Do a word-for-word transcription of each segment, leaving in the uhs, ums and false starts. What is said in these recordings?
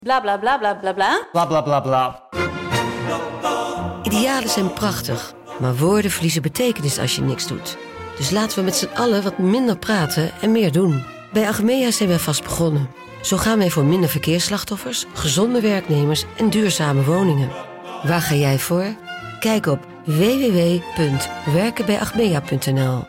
Bla bla bla bla bla bla. Bla bla bla bla. Idealen zijn prachtig, maar woorden verliezen betekenis als je niks doet. Dus laten we met z'n allen wat minder praten en meer doen. Bij Achmea zijn wij vast begonnen. Zo gaan wij voor minder verkeersslachtoffers, gezonde werknemers en duurzame woningen. Waar ga jij voor? Kijk op w w w punt werken bij achmea punt n l.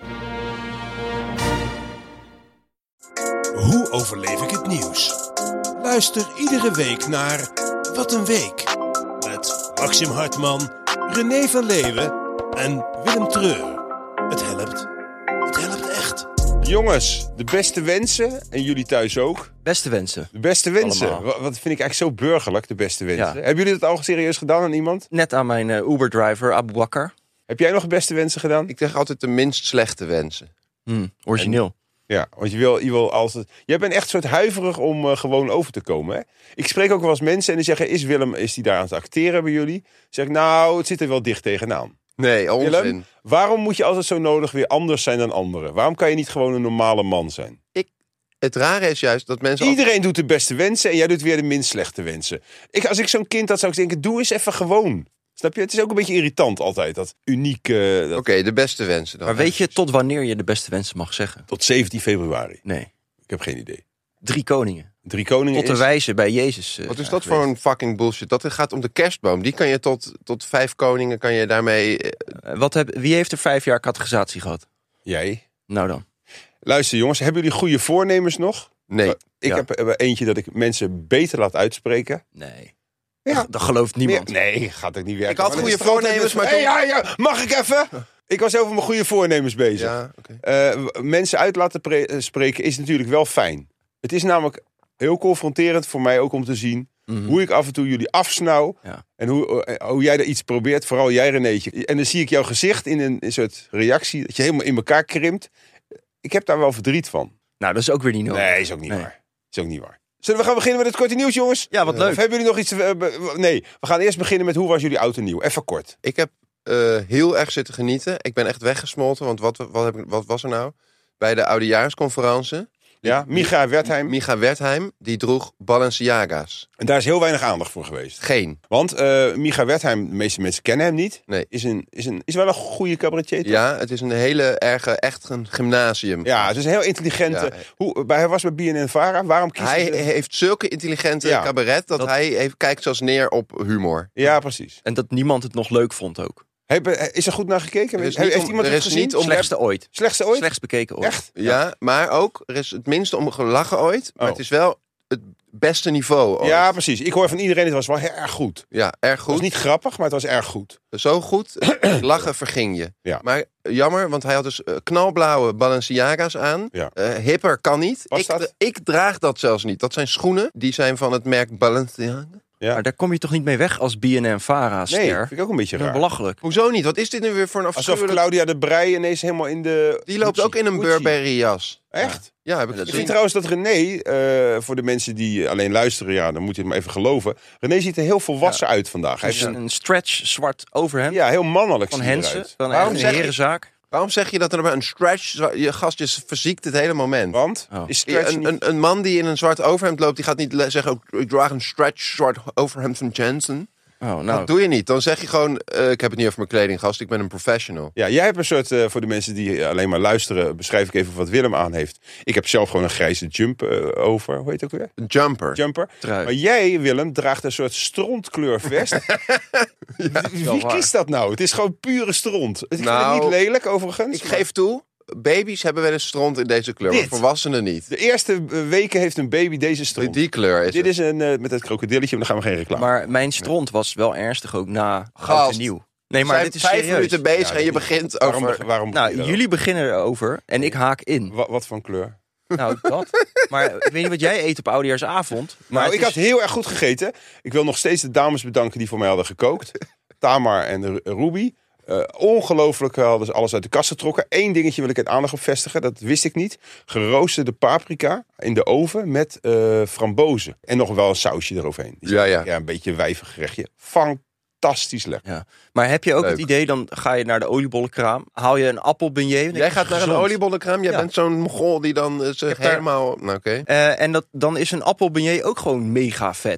Hoe overleef ik het nieuws? Luister iedere week naar Wat een Week. Met Maxim Hartman, René van Leeuwen en Willem Treur. Het helpt. Het helpt echt. Jongens, de beste wensen. En jullie thuis ook. Beste wensen. De beste wensen. Allemaal. Wat wat vind ik eigenlijk zo burgerlijk, de beste wensen. Ja. Hebben jullie dat al serieus gedaan aan iemand? Net aan mijn uh, Uber-driver, Abu Bakr. Heb jij nog beste wensen gedaan? Ik zeg altijd de minst slechte wensen. Hmm, origineel. Ja, want je wil, je wil altijd... Jij bent echt soort huiverig om uh, gewoon over te komen, hè? Ik spreek ook wel eens mensen en die zeggen... Is Willem, is die daar aan het acteren bij jullie? Zeg ik, nou, het zit er wel dicht tegenaan. Nee, onzin. Willem, waarom moet je altijd zo nodig weer anders zijn dan anderen? Waarom kan je niet gewoon een normale man zijn? Het rare is juist dat mensen... Iedereen doet de beste wensen en jij doet weer de minst slechte wensen. Ik, als ik zo'n kind had, zou ik denken, doe eens even gewoon. Snap je? Het is ook een beetje irritant altijd, dat unieke... Dat... Oké, okay, de beste wensen dan. Maar weet je tot wanneer je de beste wensen mag zeggen? Tot zeventien februari. Nee. Ik heb geen idee. Drie koningen. Drie koningen Tot de is... wijze bij Jezus. Uh, Wat is dat voor een fucking bullshit? Dat gaat om de kerstboom. Die kan je tot, tot vijf koningen kan je daarmee... Uh, wat heb, wie heeft er vijf jaar catechisatie gehad? Jij. Nou dan. Luister jongens, hebben jullie goede voornemens nog? Nee. Uh, ik Ja. heb uh, eentje dat ik mensen beter laat uitspreken. Nee. Ja. Dat, dat gelooft niemand. Meer- nee, gaat ook niet werken. Ik had Maar goede dat is altijd voornemens, dus- maar Hey, toen- ja, ja, mag ik even? Ik was over mijn goede voornemens bezig. Ja, oké. Uh, mensen uit laten pre- uh, spreken is natuurlijk wel fijn. Het is namelijk heel confronterend voor mij ook om te zien... Mm-hmm. hoe ik af en toe jullie afsnauw. Ja. En hoe, uh, hoe jij er iets probeert. Vooral jij, Renéetje. En dan zie ik jouw gezicht in een, een soort reactie. Dat je helemaal in elkaar krimpt. Ik heb daar wel verdriet van. Nou, dat is ook weer niet nodig. Nee, is ook niet Nee. waar. Is ook niet waar. Zullen we gaan beginnen met het korte nieuws, jongens? Ja, wat leuk. Of hebben jullie nog iets te... uh, be- nee, we gaan eerst beginnen met hoe was jullie oud en nieuw. Even kort. Ik heb uh, heel erg zitten genieten. Ik ben echt weggesmolten, want wat, wat, heb ik, wat was er nou? Bij de oudejaarsconferentie. Ja, Micha Wertheim. Micha Wertheim, die droeg Balenciaga's. En daar is heel weinig aandacht voor geweest. Geen. Want uh, Micha Wertheim, de meeste mensen kennen hem niet. Nee. Is, een, is, een, is wel een goede cabaretier. toch? Ja, het is een hele erge, echt een gymnasium. Ja, het is een heel intelligente... Ja. Hoe, bij, hij was bij B N N Vara. Waarom kiest Hij hij... heeft zulke intelligente Ja. cabaret dat, Dat- hij heeft, kijkt zelfs neer op humor. Ja, precies. En dat niemand het nog leuk vond ook. Hey, is er goed naar gekeken? Er is Heeft niet om- iemand er het is gezien? niet om- Slechtste ooit. Slechtste ooit? Slechtst bekeken ooit. Echt? Ja, maar ook, er is het minste om gelachen ooit. Maar Oh. het is wel het beste niveau ooit. Ja, precies. Ik hoor van iedereen, het was wel heel erg goed. Ja, erg Het goed. was niet grappig, maar het was erg goed. Zo goed, lachen verging je. Ja. Maar jammer, want hij had dus eh, knalblauwe Balenciaga's aan. Ja. Eh, hipper kan niet. Was Ik, dat? ik draag dat zelfs niet. Dat zijn schoenen, die zijn van het merk Balenciaga. Ja. Maar daar kom je toch niet mee weg als B N N-Vara-ster? Nee, vind ik ook een beetje Dat is raar. belachelijk. Hoezo niet? Wat is dit nu weer voor een Alsof afschuwelijk... Claudia de Breij ineens helemaal in de... Die loopt ook in een Gucci. Burberry jas. Echt? Ja, heb ik Ja, dat Ik gezien. vind trouwens dat René, eh, voor de mensen die alleen luisteren, ja, dan moet je het maar even geloven. René ziet er heel volwassen uit vandaag. Hij Hij heeft is een, een stretch zwart overhemd ja, heel mannelijk van ziet hij Hensen. eruit. Van Waarom een zeg je- herenzaak. Waarom zeg je dat er bij een stretch... Je gastje verziekt het hele moment. Want? Oh. Is stretch Een, niet... een, een man die in een zwart overhemd loopt, die gaat niet le- zeggen... ook, ik draag een stretch zwart overhemd van Jensen. Oh, nou. Dat doe je niet. Dan zeg je gewoon, eh, ik heb het niet over mijn kleding, gast. Ik ben een professional. Ja, jij hebt een soort, eh, voor de mensen die alleen maar luisteren, beschrijf ik even wat Willem aan heeft. Ik heb zelf gewoon een grijze jump eh, over, hoe heet het ook weer? Een jumper. Jumper. Trui. Maar jij, Willem, draagt een soort strontkleur vest. Wie, wel wie waar. kiest dat nou? Het is gewoon pure stront. Ik vind Nou, het niet lelijk, overigens. Ik geef toe, baby's hebben wel eens stront in deze kleur. Maar Dit? volwassenen niet. De eerste eh, weken heeft een baby deze Die, stront. die kleur is Dit het. is een, eh, met het krokodilletje, maar dan gaan we geen reclame. Maar mijn stront was wel ernstig ook na oud Gast. en nieuw. Nee, maar zijn dit is vijf serieus. minuten bezig Ja, en je dit- begint waarom, over... waarom Nou, jullie beginnen erover en ik haak in. Wat, wat voor kleur? Nou, dat. Maar ik weet niet wat jij eet op oudejaarsavond. Maar Nou, het ik is- had heel erg goed gegeten. Ik wil nog steeds de dames bedanken die voor mij hadden gekookt. Tamar en Ru- Ruby. Uh, ongelooflijk hadden ze alles uit de kast getrokken. Eén dingetje wil ik het aandacht op vestigen. Dat wist ik niet. Geroosterde paprika in de oven met uh, frambozen. En nog wel een sausje eroverheen. Die Ja, ja. ja, een beetje wijvig gerechtje. Fantastisch lekker. Ja. Maar heb je ook Leuk. het idee, dan ga je naar de oliebollenkraam. Haal je een appelbeignet. Jij gaat naar een gezond. oliebollenkraam. Jij Ja. bent zo'n mogol die dan uh, zich heb daar- helemaal... Nou, oké. Uh, en dat, dan is een appelbeignet ook gewoon mega vet.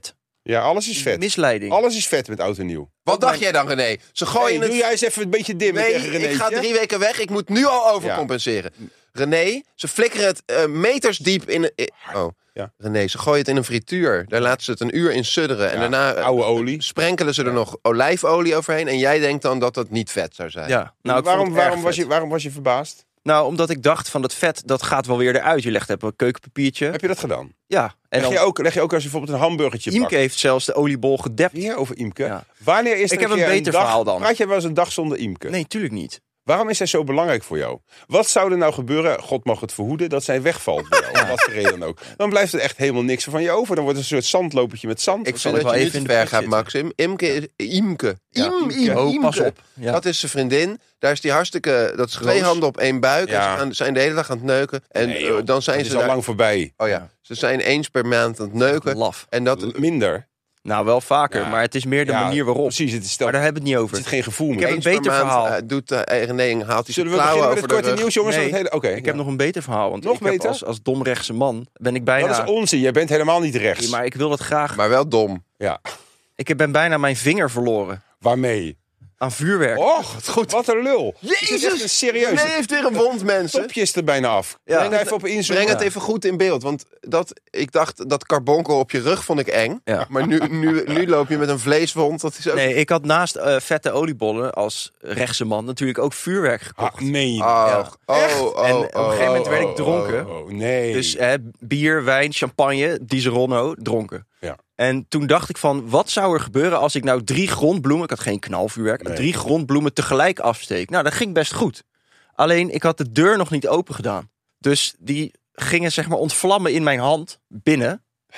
Ja, alles is vet. Misleiding. Alles is vet met oud en nieuw. Wat dacht jij dan, René? Ze gooien Hey, het... doe jij eens even een beetje dimmen Nee, tegen René. ik ga drie weken weg. Ik moet nu al overcompenseren. René, ze flikkeren het uh, meters diep in... in oh, Ja. René, ze gooien het in een frituur. Daar laten ze het een uur in sudderen. En Ja, daarna uh, oude olie. sprenkelen ze er nog olijfolie overheen. En jij denkt dan dat dat niet vet zou zijn. Ja, nou, ik waarom, vond het erg waarom, was vet. je, waarom was je verbaasd? Nou, omdat ik dacht van dat vet, dat gaat wel weer eruit. Je legt even een keukenpapiertje. Heb je dat gedaan? Ja. En Leg dan, je, ook, leg je ook als je bijvoorbeeld een hamburgertje Imke pakt? heeft zelfs de oliebol gedept. Weer over Imke. Ja. Wanneer is er Ik heb een keer beter dag, verhaal dan. Praat jij wel eens een dag zonder Imke? Nee, tuurlijk niet. Waarom is zij zo belangrijk voor jou? Wat zou er nou gebeuren, God mag het verhoeden, dat zij wegvalt bij jou? Om wat voor reden dan ook. Dan blijft er echt helemaal niks van je over. Dan wordt het een soort zandlopertje met zand. Ik zal vind ik dat wel je even niet in te de ver put gaat, zitten. Maxim. Imke is... Imke. Ja, Im, Imke. Im, Oh, Imke. pas op. Ja. Dat is zijn vriendin. Daar is die hartstikke... Dat is twee Roos. handen op één buik. Ja. En ze gaan, zijn de hele dag aan het neuken. En Nee, uh, joh. dan zijn dat ze is al daar- lang voorbij. Oh ja. Ze zijn eens per maand aan het neuken. Laf. En dat... Minder. Nou, wel vaker, Ja. maar het is meer de Ja, manier waarop. Precies, het is stel, Maar daar hebben we het niet er over. zit geen gevoel Ik meer. heb een eens per beter maand, verhaal. uh, doet uh, René, haalt hij zijn Zullen we klauwen beginnen met over het de korte rug. nieuws, jongens? Nee, Want het hele... Oké, Ik ja. heb nog een beter verhaal. Want Nog ik heb beter? als, als domrechtse man ben ik bijna... Dat is onzin, jij bent helemaal niet rechts. Nee, maar ik wil dat graag... Maar wel dom. Ja, Ik ben bijna mijn vinger verloren waarmee? aan vuurwerk. Och, goed. Wat een lul. Is dit echt een serieus? René heeft weer een wond, mensen. Topje is er bijna af. Ja. Breng daar even op inzoomen. Breng het even goed in beeld. Want dat, ik dacht, dat carbonkel op je rug vond ik eng. Ja. Maar nu, nu, nu loop je met een vleeswond. Dat is ook... Nee, ik had naast eh, vette oliebollen als rechtse man natuurlijk ook vuurwerk gekocht. Ah, nee. Oh, oh, Echt? oh, En op een gegeven moment werd ik dronken. Oh, oh, nee. Dus eh, bier, wijn, champagne, Disaronno, dronken. Ja. En toen dacht ik van, wat zou er gebeuren als ik nou drie grondbloemen... Ik had geen knalvuurwerk, Nee. drie grondbloemen tegelijk afsteek. Nou, dat ging best goed. Alleen, ik had de deur nog niet open gedaan. Dus die gingen zeg maar ontvlammen in mijn hand binnen.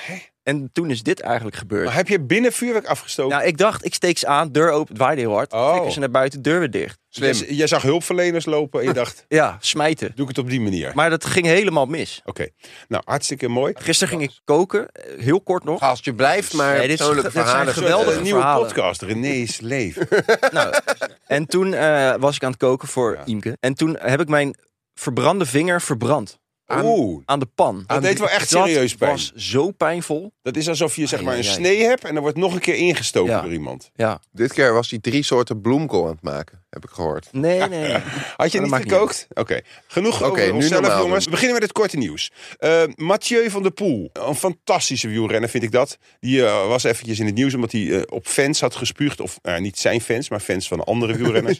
En toen is dit eigenlijk gebeurd. Maar heb je binnen vuurwerk afgestoken? Nou, ik dacht, ik steek ze aan, deur open, het waaide heel hard. Oh. Flikker ze naar buiten, deur weer dicht. Slim. Jij, jij zag hulpverleners lopen en je dacht, Ja, smijten. doe ik het op die manier. Maar dat ging helemaal mis. Oké, nou hartstikke mooi. Gisteren ging ik koken, eh, heel kort nog. Als je blijft, maar Nee, dit is- persoonlijke dit zijn verhalen. geweldige Een nieuwe verhalen. podcast, René's leven. Nou, en toen eh, was ik aan het koken voor Ja. Imke. En toen heb ik mijn verbrande vinger verbrand. Oeh, Aan de pan. dat deed wel echt Dat serieus pijn. was zo pijnvol. Dat is alsof je zeg maar een Ai, ai, ai. snee hebt en er wordt nog een keer ingestoken Ja. door iemand. Ja. Dit keer was hij drie soorten bloemkool aan het maken, heb ik gehoord. Nee, nee. Had je dat niet maakt niet gekookt? Oké, genoeg Oké, over nu onszelf, normaal jongens. doen. We beginnen met het korte nieuws. Eh, Mathieu van der Poel, een fantastische wielrenner vind ik dat. Die eh, was eventjes in het nieuws omdat hij eh, op fans had gespuugd. Of eh, niet zijn fans, maar fans van andere wielrenners.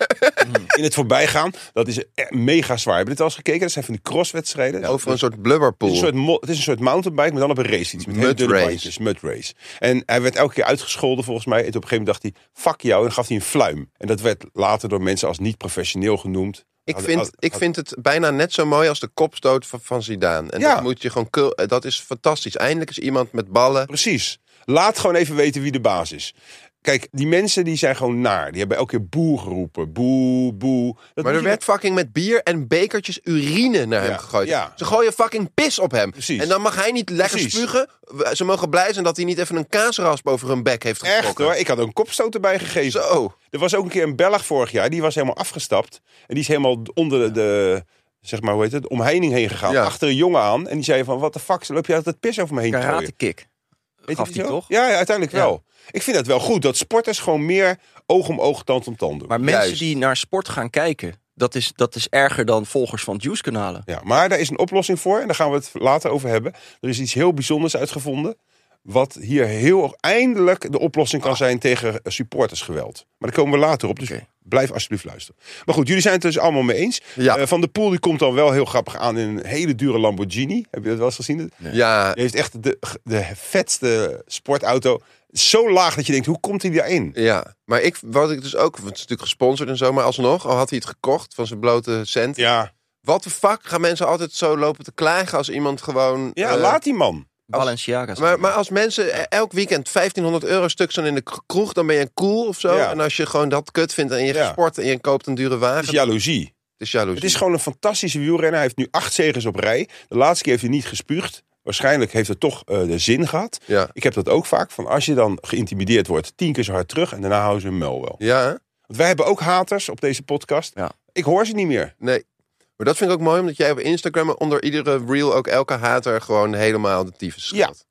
In het voorbijgaan. Dat is eh, mega zwaar. Heb je dit al eens gekeken? Dat zijn van die crosswedstrijden. Over een soort Het blubberpool. is, een soort mo- het is een soort mountainbike, maar dan op een race iets. Met hele Mud dunne race. bandjes, mud race. En hij werd elke keer uitgescholden volgens mij. En op een gegeven moment dacht hij, fuck jou. En dan gaf hij een fluim. En dat werd later door mensen als niet professioneel genoemd. Ik Had- vind, had- ik vind het bijna net zo mooi als de kopstoot van, van Zidane. En Ja. dat moet je gewoon kul- dat is fantastisch. Eindelijk is iemand met ballen. Precies. Laat gewoon even weten wie de baas is. Kijk, die mensen die zijn gewoon naar. Die hebben elke keer boe geroepen. Boe, boe. Dat Maar moet er je- werd fucking met bier en bekertjes urine naar hem Ja, gegooid. ja. Ze gooien fucking pis op hem. Precies. En dan mag hij niet lekker Precies. spugen. Ze mogen blij zijn dat hij niet even een kaasrasp over hun bek heeft getrokken. Echt hoor, ik had ook een kopstoot erbij gegeven. Zo. Er was ook een keer een Belg vorig jaar. Die was helemaal afgestapt. En die is helemaal onder de, de zeg maar, hoe heet het, de omheining heen gegaan. Ja. Achter een jongen aan. En die zei van, wat de fuck, loop je altijd pis over me heen te gooien? Karate kick. Weet Gaf je hij zo? toch? Ja, ja, uiteindelijk Ja. wel. Ik vind het wel goed dat sporters gewoon meer oog om oog, tand om tand doen. Maar mensen Juist. die naar sport gaan kijken, dat is, dat is erger dan volgers van Juice-kanalen. Ja, maar daar is een oplossing voor en daar gaan we het later over hebben. Er is iets heel bijzonders uitgevonden. Wat hier heel eindelijk de oplossing kan zijn tegen supportersgeweld. Maar daar komen we later op, dus Oké. blijf alsjeblieft luisteren. Maar goed, jullie zijn het dus allemaal mee eens. Ja. Eh, Van der Poel die komt dan wel heel grappig aan in een hele dure Lamborghini. Heb je dat wel eens gezien? Ja, Hij heeft echt de, de vetste sportauto. Zo laag dat je denkt, hoe komt hij daarin? ja. Maar ik, wat ik dus ook... Het is natuurlijk gesponsord en zo, maar alsnog... Al had hij het gekocht van zijn blote cent. Ja, Wat de fuck gaan mensen altijd zo lopen te klagen als iemand gewoon... ja eh, laat die man. Balenciaga's. Maar, maar als mensen elk weekend vijftienhonderd euro stuk zijn in de k- kroeg, dan ben je cool of zo. Ja. En als je gewoon dat kut vindt en je Ja. sport en je koopt een dure wagen, Het is jaloezie. het is jaloezie. Het is gewoon een fantastische wielrenner. Hij heeft nu acht zegens op rij. De laatste keer heeft hij niet gespuugd. Waarschijnlijk heeft het toch uh, de zin gehad. Ja. Ik heb dat ook vaak. Van als je dan geïntimideerd wordt, tien keer zo hard terug. En daarna houden ze een muil wel. Ja, hè? Want wij hebben ook haters op deze podcast. Ja. Ik hoor ze niet meer. Nee. Maar dat vind ik ook mooi, omdat jij op Instagram onder iedere reel ook elke hater gewoon helemaal de tyfus Ja. schilt.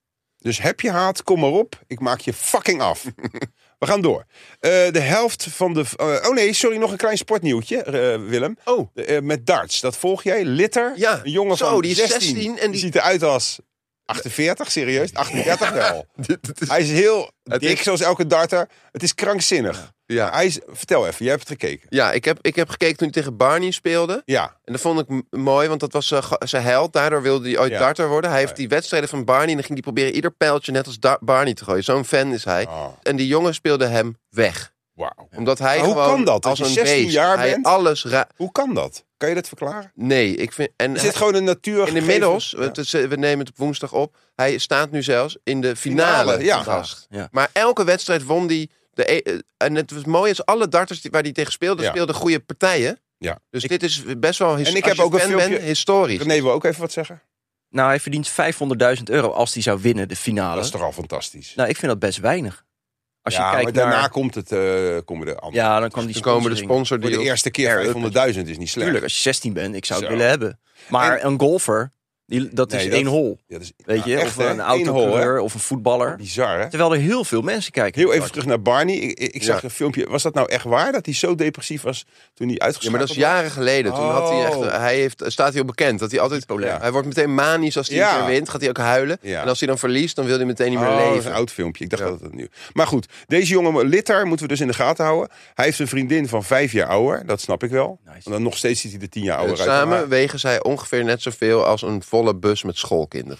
Dus heb je haat, kom maar op. Ik maak je fucking af. We gaan door. Uh, de helft van de... Uh, oh nee, sorry, nog een klein sportnieuwtje, uh, Willem. Oh. Uh, met darts, dat volg jij. Litter, ja. een jongen Zo, van die is zestien. zestien en die... die ziet eruit als achtenveertig, serieus? achtendertig wel. Hij is heel dik, is... zoals elke darter. Het is krankzinnig. Ja. Hij is, vertel even, jij hebt het gekeken. Ja, ik heb, ik heb gekeken toen hij tegen Barney speelde. Ja. En dat vond ik m- mooi, want dat was uh, zijn held. Daardoor wilde hij ooit Ja. darter worden. Hij heeft Ja. die wedstrijden van Barney... en dan ging hij proberen ieder pijltje net als da- Barney te gooien. Zo'n fan is hij. Oh. En die jongen speelde hem weg. Wauw. Omdat hij Maar hoe gewoon kan dat, dat als je een zestien beest... jaar hij bent? alles... Ra- Hoe kan dat? Kan je dat verklaren? nee, ik vind... En Is hij- dit gewoon een natuur? en inmiddels, ja. het is, we nemen het op woensdag op... hij staat nu zelfs in de finale. Finale, ja. gast. Ja. Maar elke wedstrijd won hij... De e- en het was mooi is, alle darters die, waar hij tegen speelde... Ja. speelden goede partijen. Ja. Dus dit is best wel... His- En ik als heb je ook een fan filmpje- bent, historisch. René wil ook even wat zeggen. Nou, hij verdient vijfhonderdduizend euro als hij zou winnen, de finale. Dat is toch al fantastisch. Nou, ik vind dat best weinig. Als je ja, kijkt maar daarna naar... komt het, uh, komen de andere. Ja, dan kan die Dan komen de sponsoring- Voor sponsordeals. de eerste keer Ja, vijfhonderdduizend is niet slecht. Tuurlijk, als je zestien bent, ik zou het Zo. willen hebben. Maar En- een golfer, die, dat is Nee, één dat- hol. Ja, dat is, Weet ja, je, echt, of hè? een Eén hol, hè? autocoureur, of een voetballer. Bizar, hè? Terwijl er heel veel mensen kijken. Heel even terug naar Barney. Ik, ik, ik zag Ja. een filmpje. Was dat nou echt waar? Dat hij zo depressief was toen hij Ja, uitgeschakeld maar dat is was? jaren geleden. Toen had hij echt, Oh. hij heeft, staat hij ook bekend dat hij altijd, Bipolair. hij wordt meteen manisch als hij Ja. een keer wint, gaat hij ook huilen. Ja. En als hij dan verliest, dan wil hij meteen niet meer Oh, dat is leven. een oud filmpje. Ik dacht Ja. dat het nieuw. Maar goed, deze jongen Litter moeten we dus in de gaten houden. Hij heeft een vriendin van vijf jaar ouder. Dat snap ik wel. Nice. En dan nog steeds ziet hij er tien jaar Uh, ouder uit. samen Maar wegen zij ongeveer net zoveel als een volle bus met schoolkinderen.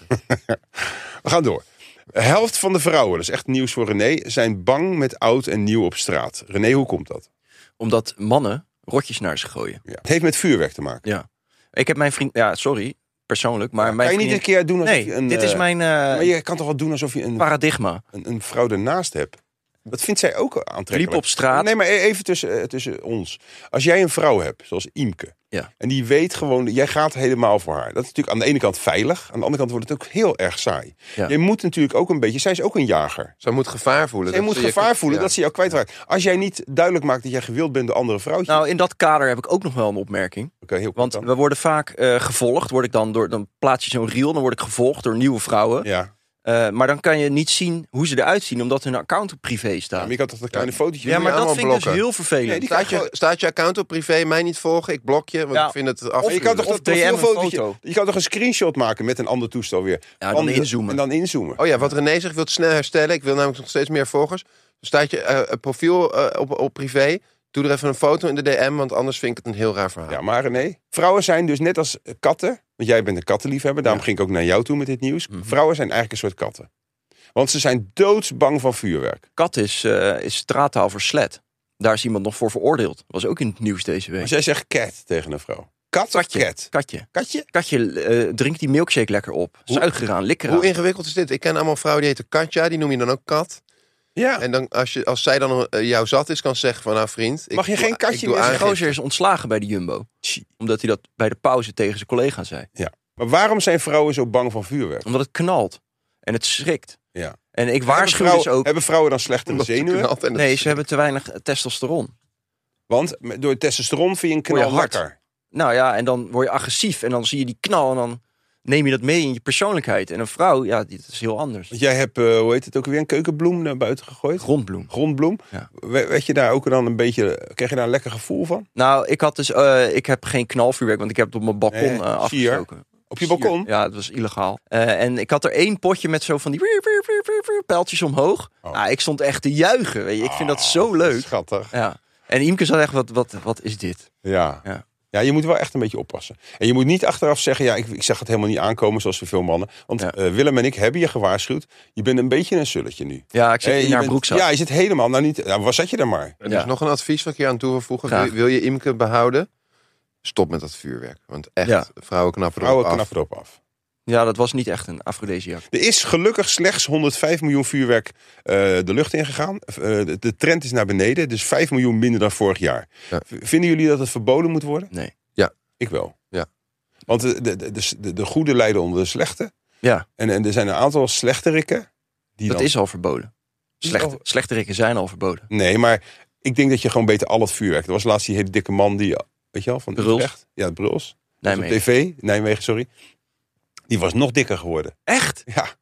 we gaan door. De helft van de vrouwen, dat is echt nieuws voor René, zijn bang met oud en nieuw op straat. René, hoe komt dat? Omdat mannen rotjes naar ze gooien. Ja. Het heeft met vuurwerk te maken. Ja. Ik heb mijn vriend... Ja, sorry, persoonlijk. Maar mijn kan je niet een vriendin- keer doen alsof Nee, je een... dit is eh, mijn eh, Maar je kan toch wel doen alsof je een, paradigma. een, een vrouw ernaast hebt? Dat vindt zij ook aantrekkelijk. Liep op straat. Nee, maar e- even tussen, eh, tussen ons. Als jij een vrouw hebt, zoals Imke. Ja. En die weet gewoon, jij gaat helemaal voor haar. Dat is natuurlijk aan de ene kant veilig. Aan de andere kant wordt het ook heel erg saai. Ja. Je moet natuurlijk ook een beetje... Zij is ook een jager. Zij moet gevaar voelen. Zij dat moet ze je- gevaar voelen ja. dat ze jou kwijtraakt. Als jij niet duidelijk maakt dat jij gewild bent door andere vrouwtjes. Nou, in dat kader heb ik ook nog wel een opmerking. Oké, heel kort Want dan. we worden vaak eh, gevolgd. Word ik dan, door, dan plaats je zo'n reel, dan word ik gevolgd door nieuwe vrouwen. Ja. Uh, maar dan kan je niet zien hoe ze eruit zien, omdat hun account op privé Ja, staat. maar je kan toch een kleine fotootje Ja, doen? maar dat allemaal vind ik dus blokken. heel vervelend. Nee, die Staat je, staat je account op privé, mij niet volgen, ik blok je, want Ja. ik vind het Maar af. je kan toch Of dat D M een profielfotootje... foto. Je kan toch een screenshot maken met een ander toestel weer. Ja, dan Van de- inzoomen. En dan inzoomen. Oh ja, wat René zegt, wil het snel herstellen. Ik wil namelijk nog steeds meer volgers. Dan staat je uh, een profiel uh, op, op privé. Doe er even een foto in de D M, want anders vind ik het een heel raar verhaal. Ja, maar René, vrouwen zijn dus net als katten. Want jij bent een kattenliefhebber, daarom ging ik ook naar jou toe met dit nieuws. Mhm. Vrouwen zijn eigenlijk een soort katten. Want ze zijn doodsbang van vuurwerk. Kat is, uh, is straattaal voor slet. Daar is iemand nog voor veroordeeld. Was ook in het nieuws deze week. Als jij zegt cat tegen een vrouw. Kat of Katje. cat? Katje. Katje? Katje, uh, drink die milkshake lekker op. Hoe- Zuig eraan, lik eraan. Hoe ingewikkeld is dit? Ik ken allemaal vrouwen die heten Katja, die noem je dan ook kat. Ja. En dan, als, je, als zij dan uh, jou zat is, kan ze zeggen van nou vriend... Ik Mag je doe- geen katje ik doe meer Een zeggen? aangifte. gozer is ontslagen bij de Jumbo. Tjie. Omdat hij dat bij de pauze tegen zijn collega zei. Maar waarom zijn vrouwen zo bang van vuurwerk? Omdat het knalt. En het schrikt. Ja. En ik Hebben waarschuw vrouwen, dus ook... hebben vrouwen dan slechtere Omdat ze zenuwen? knalt en het- Nee, ze hebben te weinig testosteron. Want met- door testosteron vind je een Voor je knal hart. lekker. Nou ja, en dan word je agressief. En dan zie je die knal en dan neem je dat mee in je persoonlijkheid. En een vrouw, ja, dit is heel anders. Want jij hebt, uh, hoe heet het ook weer, een keukenbloem naar buiten gegooid? Grondbloem. Grondbloem. Ja. We- Weet je daar ook dan een beetje, kreeg je daar een lekker gevoel van? Nou, ik had dus, uh, ik heb geen knalvuurwerk, want ik heb het op mijn balkon Nee, uh, sier. afgestoken. Op je balkon? Ja, het was illegaal. Uh, en ik had er één potje met zo van die wier, wier, wier, wier, wier, pijltjes omhoog. Oh. Nou, ik stond echt te juichen. Weet je. Ik vind dat zo Ah, leuk. Schattig. Ja. En Imke zat echt, wat, wat, wat is dit? Ja. Ja. Ja, je moet wel echt een beetje oppassen. En je moet niet achteraf zeggen, ja, ik, ik zag het helemaal niet aankomen zoals voor veel mannen. Want Ja. uh, Willem en ik hebben je gewaarschuwd. Je bent een beetje een sulletje nu. Ja, ik zit Hey, in je haar bent- broekzak. Ja, je zit helemaal, nou niet, nou, waar zat je dan maar? Er is Ja. nog een advies wat ik hier aan toe wil voegen. Graag. Wil, wil je Imke behouden? Stop met dat vuurwerk. Want echt, Ja. vrouwen knappen erop Vrouwen af. knappen erop af. Ja, dat was niet echt een afrodisiac. Er is gelukkig slechts honderdvijf miljoen vuurwerk uh, de lucht ingegaan. Uh, de, de trend is naar beneden, dus vijf miljoen minder dan vorig jaar. Ja. V- Vinden jullie dat het verboden moet worden? Nee. Ik wel. Ja. Want de, de, de, de, de goede lijden onder de slechte. Ja, En, en er zijn een aantal slechterikken. Die dat dan... is al verboden. Slechte, al- slechterikken zijn al verboden. Nee, maar ik denk dat je gewoon beter al het vuurwerk... Er was laatst die hele dikke man die... Weet je wel, van Bruls. Utrecht. Ja, Bruls. Nijmegen. Op tv. Nijmegen, sorry. Die was nog dikker geworden. Echt? Ja.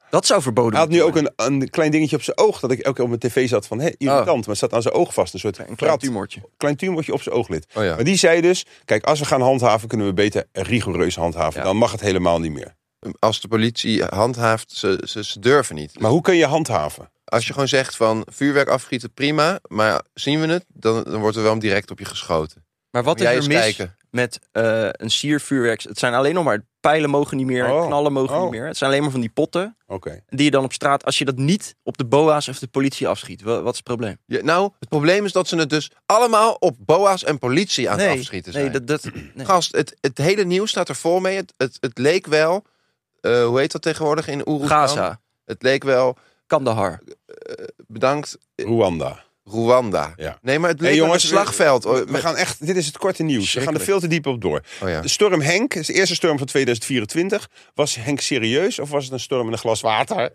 Dat zou verboden Hij had nu ook worden. een, een klein dingetje op zijn oog. Dat ik elke keer op mijn tv zat van, hé, irritant. Maar het zat aan zijn oog vast. Een soort Een klein vrat, tumortje. klein tumortje op zijn ooglid. Oh ja. Maar die zei dus, kijk, als we gaan handhaven, kunnen we beter rigoureus handhaven. Ja. Dan mag het helemaal niet meer. Als de politie handhaaft, ze, ze, ze durven niet. Maar hoe kun je handhaven? Als je gewoon zegt van vuurwerk afgieten, prima. Maar zien we het, dan, dan wordt er wel direct op je geschoten. Maar wat Moet jij is er eens mis kijken. met eh, een siervuurwerk? Het zijn alleen nog maar pijlen mogen niet meer, Oh. knallen mogen Oh. niet meer. Het zijn alleen maar van die potten Oké. die je dan op straat, als je dat niet op de boa's of de politie afschiet, wa- wat is het probleem? Ja, nou, het probleem is dat ze het dus allemaal op boa's en politie aan het afschieten zijn. nee, dat, dat, nee. Gast, het, het hele nieuws staat er vol mee. Het, het, het leek wel, uh, hoe heet dat tegenwoordig in Oeroestan? Gaza, Het leek wel, Kandahar. bedankt, Rwanda. Rwanda. Ja. Nee, maar het leek Hey, wel jongens, een slagveld. We, Oh, we met- gaan echt, dit is het korte nieuws. We gaan er Schrikkelijk. veel te diep op door. oh ja. De storm Henk, is de eerste storm van tweeduizend vierentwintig. Was Henk serieus of was het een storm in een glas water?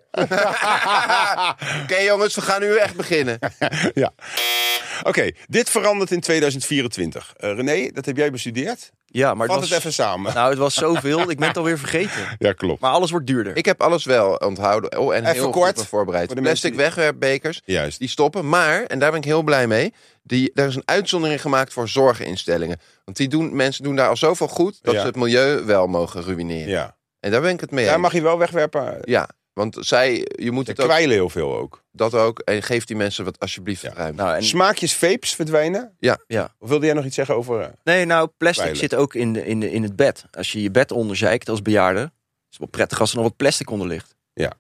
Oké jongens, we gaan nu echt beginnen. Ja. Oké, dit verandert in tweeduizend vierentwintig. Uh, René, dat heb jij bestudeerd? Ja, maar het Vat was, het even samen. nou, het was zoveel, ik ben het alweer vergeten. Ja, klopt. Maar alles wordt duurder. Ik heb alles wel onthouden. Oh, en Even heel kort, goed ben voorbereid. voor de Plastic mensen wegwerpbekers, Juist. die stoppen. Maar, en daar ben ik heel blij mee, die, er is een uitzondering gemaakt voor zorginstellingen. Want die doen, mensen doen daar al zoveel goed dat Ja. ze het milieu wel mogen ruïneren. Ja. En daar ben ik het mee Daar eens. mag je wel wegwerpen. Ja, want zij, je moet Ze het ook, kwijlen heel veel ook. dat ook. En geef die mensen wat alsjeblieft Ja. ruimte. Nou, en, Smaakjes vapes verdwijnen. ja. Of wilde jij nog iets zeggen over... uh, Nee, nou, plastic Kwijlen. zit ook in, de, in, de, in het bed. Als je je bed onderzeikt als bejaarde, is het wel prettig als er nog wat plastic onder ligt.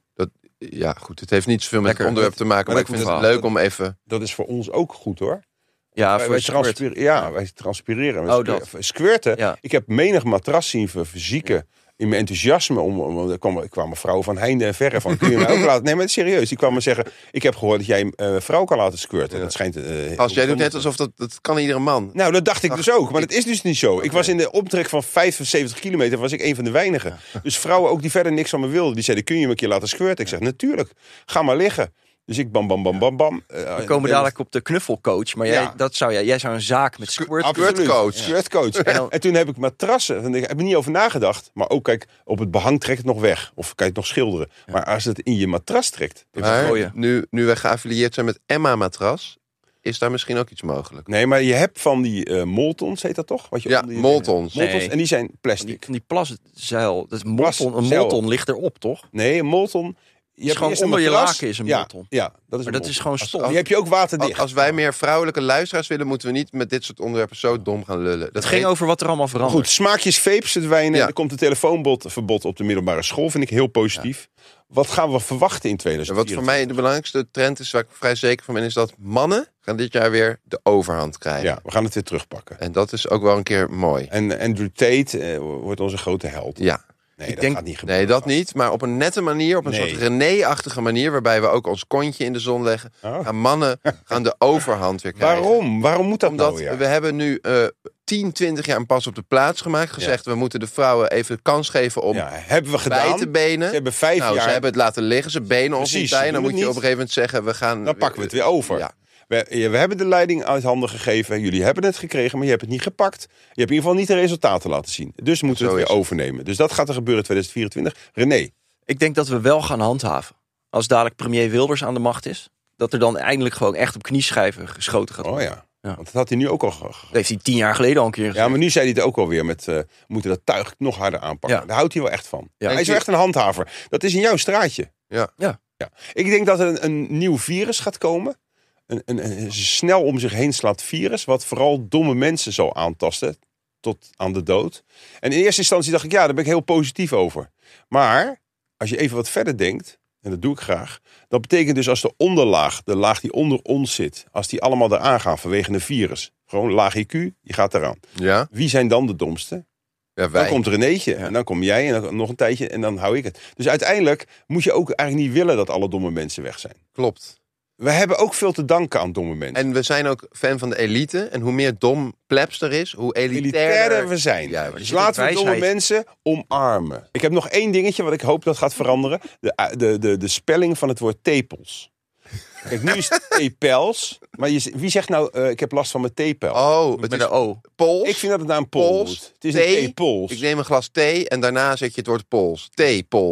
Ja, goed. Het heeft niet zoveel met Lekker. het onderwerp te maken. Maar Maar, ik dat vind het komt leuk om even... dat is voor ons ook goed, hoor. Ja, wij, voor wij het squirt. transpireren, ja, wij transpireren. Wij Oh, squir- dat. Squirten. Ja. Ik heb menig matras zien ver- verzieken in mijn enthousiasme. Om, om, er kwamen, kwamen vrouwen van heinde en verre van. Kun je mij ook laten? Nee, maar het is serieus. Die kwamen zeggen, ik heb gehoord dat jij een uh, vrouw kan laten squirten. Ja. Dat schijnt... Uh, Als jij doet heel net alsof dat... Dat kan iedere man. Nou, dat dacht ik dus ook. Maar dat is dus niet zo. Ik Oké. was in de omtrek van vijfenzeventig kilometer, was ik een van de weinigen. Dus vrouwen ook die verder niks van me wilden, die zeiden, kun je me een keer laten squirten? Ik zeg, natuurlijk. Ga maar liggen. Dus ik bam, bam, bam, bam, bam. Uh, We komen dadelijk op de knuffelcoach. Maar jij, Ja. dat zou jij, jij zou een zaak met squirt... Absoluut. Squirtcoach. Squirtcoach. En dan- En toen heb ik matrassen. En ik heb er niet over nagedacht. Maar ook, kijk, op het behang trekt het nog weg. Of kan je het nog schilderen. Maar als het in je matras trekt... Maar gooien. nu, nu wij geaffilieerd zijn met Emma Matras, is daar misschien ook iets mogelijk. Nee, maar je hebt van die uh, moltons, heet dat toch? Wat je Ja, onder je- moltons. Moltons, Nee. en die zijn Van die, plastic. van die plaszeil. Dat is molton, een Plaszeil. molton ligt erop, toch? Nee, een molton... Je hebt gewoon eerst een onder je matras. laken is een ja, molton. Ja, dat is Maar een dat molton. is gewoon stof. Die heb je ook waterdicht. Als, als wij meer vrouwelijke luisteraars willen, moeten we niet met dit soort onderwerpen zo dom gaan lullen. Dat Het ging over wat er allemaal verandert. Goed, smaakjes vapes verdwijnen. Ja. Er komt een telefoonverbod op de middelbare school. Vind ik heel positief. Wat gaan we verwachten in tweeduizend Wat vierentwintig? voor mij de belangrijkste trend is, waar ik vrij zeker van ben, is dat mannen gaan dit jaar weer de overhand krijgen. Ja, we gaan het weer terugpakken. En dat is ook wel een keer mooi. En Andrew Tate eh, wordt onze grote held. Ja, Nee, Ik dat denk- gaat niet gebeuren. nee, dat niet. Maar op een nette manier, op een Nee. soort René-achtige manier, waarbij we ook ons kontje in de zon leggen, Oh. gaan mannen gaan de overhand weer krijgen. Waarom? Waarom moet dat Omdat nou weer? we hebben nu eh tien, twintig jaar een pas op de plaats gemaakt. Gezegd, we moeten de vrouwen even kans geven om Ja, hebben we bij gedaan. te benen. Ze hebben vijf nou, jaar. ze hebben het laten liggen. Ze benen ons Precies, niet ze bij. Dan doen moet het je op niet. een gegeven moment zeggen, we gaan... Dan pakken we het weer over. Ja. We, we hebben de leiding uit handen gegeven. Jullie hebben het gekregen, maar je hebt het niet gepakt. Je hebt in ieder geval niet de resultaten laten zien. Dus moeten we Zo het weer is het. overnemen. Dus dat gaat er gebeuren in tweeduizend vierentwintig. René, Ik denk dat we wel gaan handhaven. Als dadelijk premier Wilders aan de macht is. Dat er dan eindelijk gewoon echt op knieschijven geschoten gaat oh worden. ja. Ja. Want dat had hij nu ook al ge- Dat heeft hij tien jaar geleden al een keer gezegd. Ja, maar nu zei hij het ook alweer met... eh, we moeten dat tuig nog harder aanpakken. Ja. Daar houdt hij wel echt van. Ja. Hij is wel je- echt een handhaver. Dat is in jouw straatje. Ja. Ja. Ja. Ik denk dat er een, een nieuw virus gaat komen. Een, een, een snel om zich heen slaat virus. Wat vooral domme mensen zal aantasten. Tot aan de dood. En in eerste instantie dacht ik, ja, daar ben ik heel positief over. Maar als je even wat verder denkt... En dat doe ik graag. Dat betekent dus als de onderlaag, de laag die onder ons zit... als die allemaal eraan gaan vanwege een virus... gewoon laag I Q, je gaat eraan. Ja, Wie zijn dan de domste? ja Dan wij. komt Renéetje en dan kom jij en dan nog een tijdje en dan hou ik het. Dus uiteindelijk moet je ook eigenlijk niet willen dat alle domme mensen weg zijn. Klopt. We hebben ook veel te danken aan domme mensen. En we zijn ook fan van de elite. En hoe meer dom plebs er is, hoe elitairder... Elitairder we zijn. Ja, maar er dus zit laten we ook domme wijsheid. mensen omarmen. Ik heb nog één dingetje wat ik hoop dat gaat veranderen. De, de, de, de spelling van het woord tepels. Kijk, nu is het tepels. Maar je, wie zegt nou, uh, ik heb last van mijn tepel? Oh, het Met is een O. Pools. Ik vind dat het naar een pol Pools, moet. Het is thee. een tepels. Ik neem een glas thee en daarna zet je het woord Pools. Thee, Pools.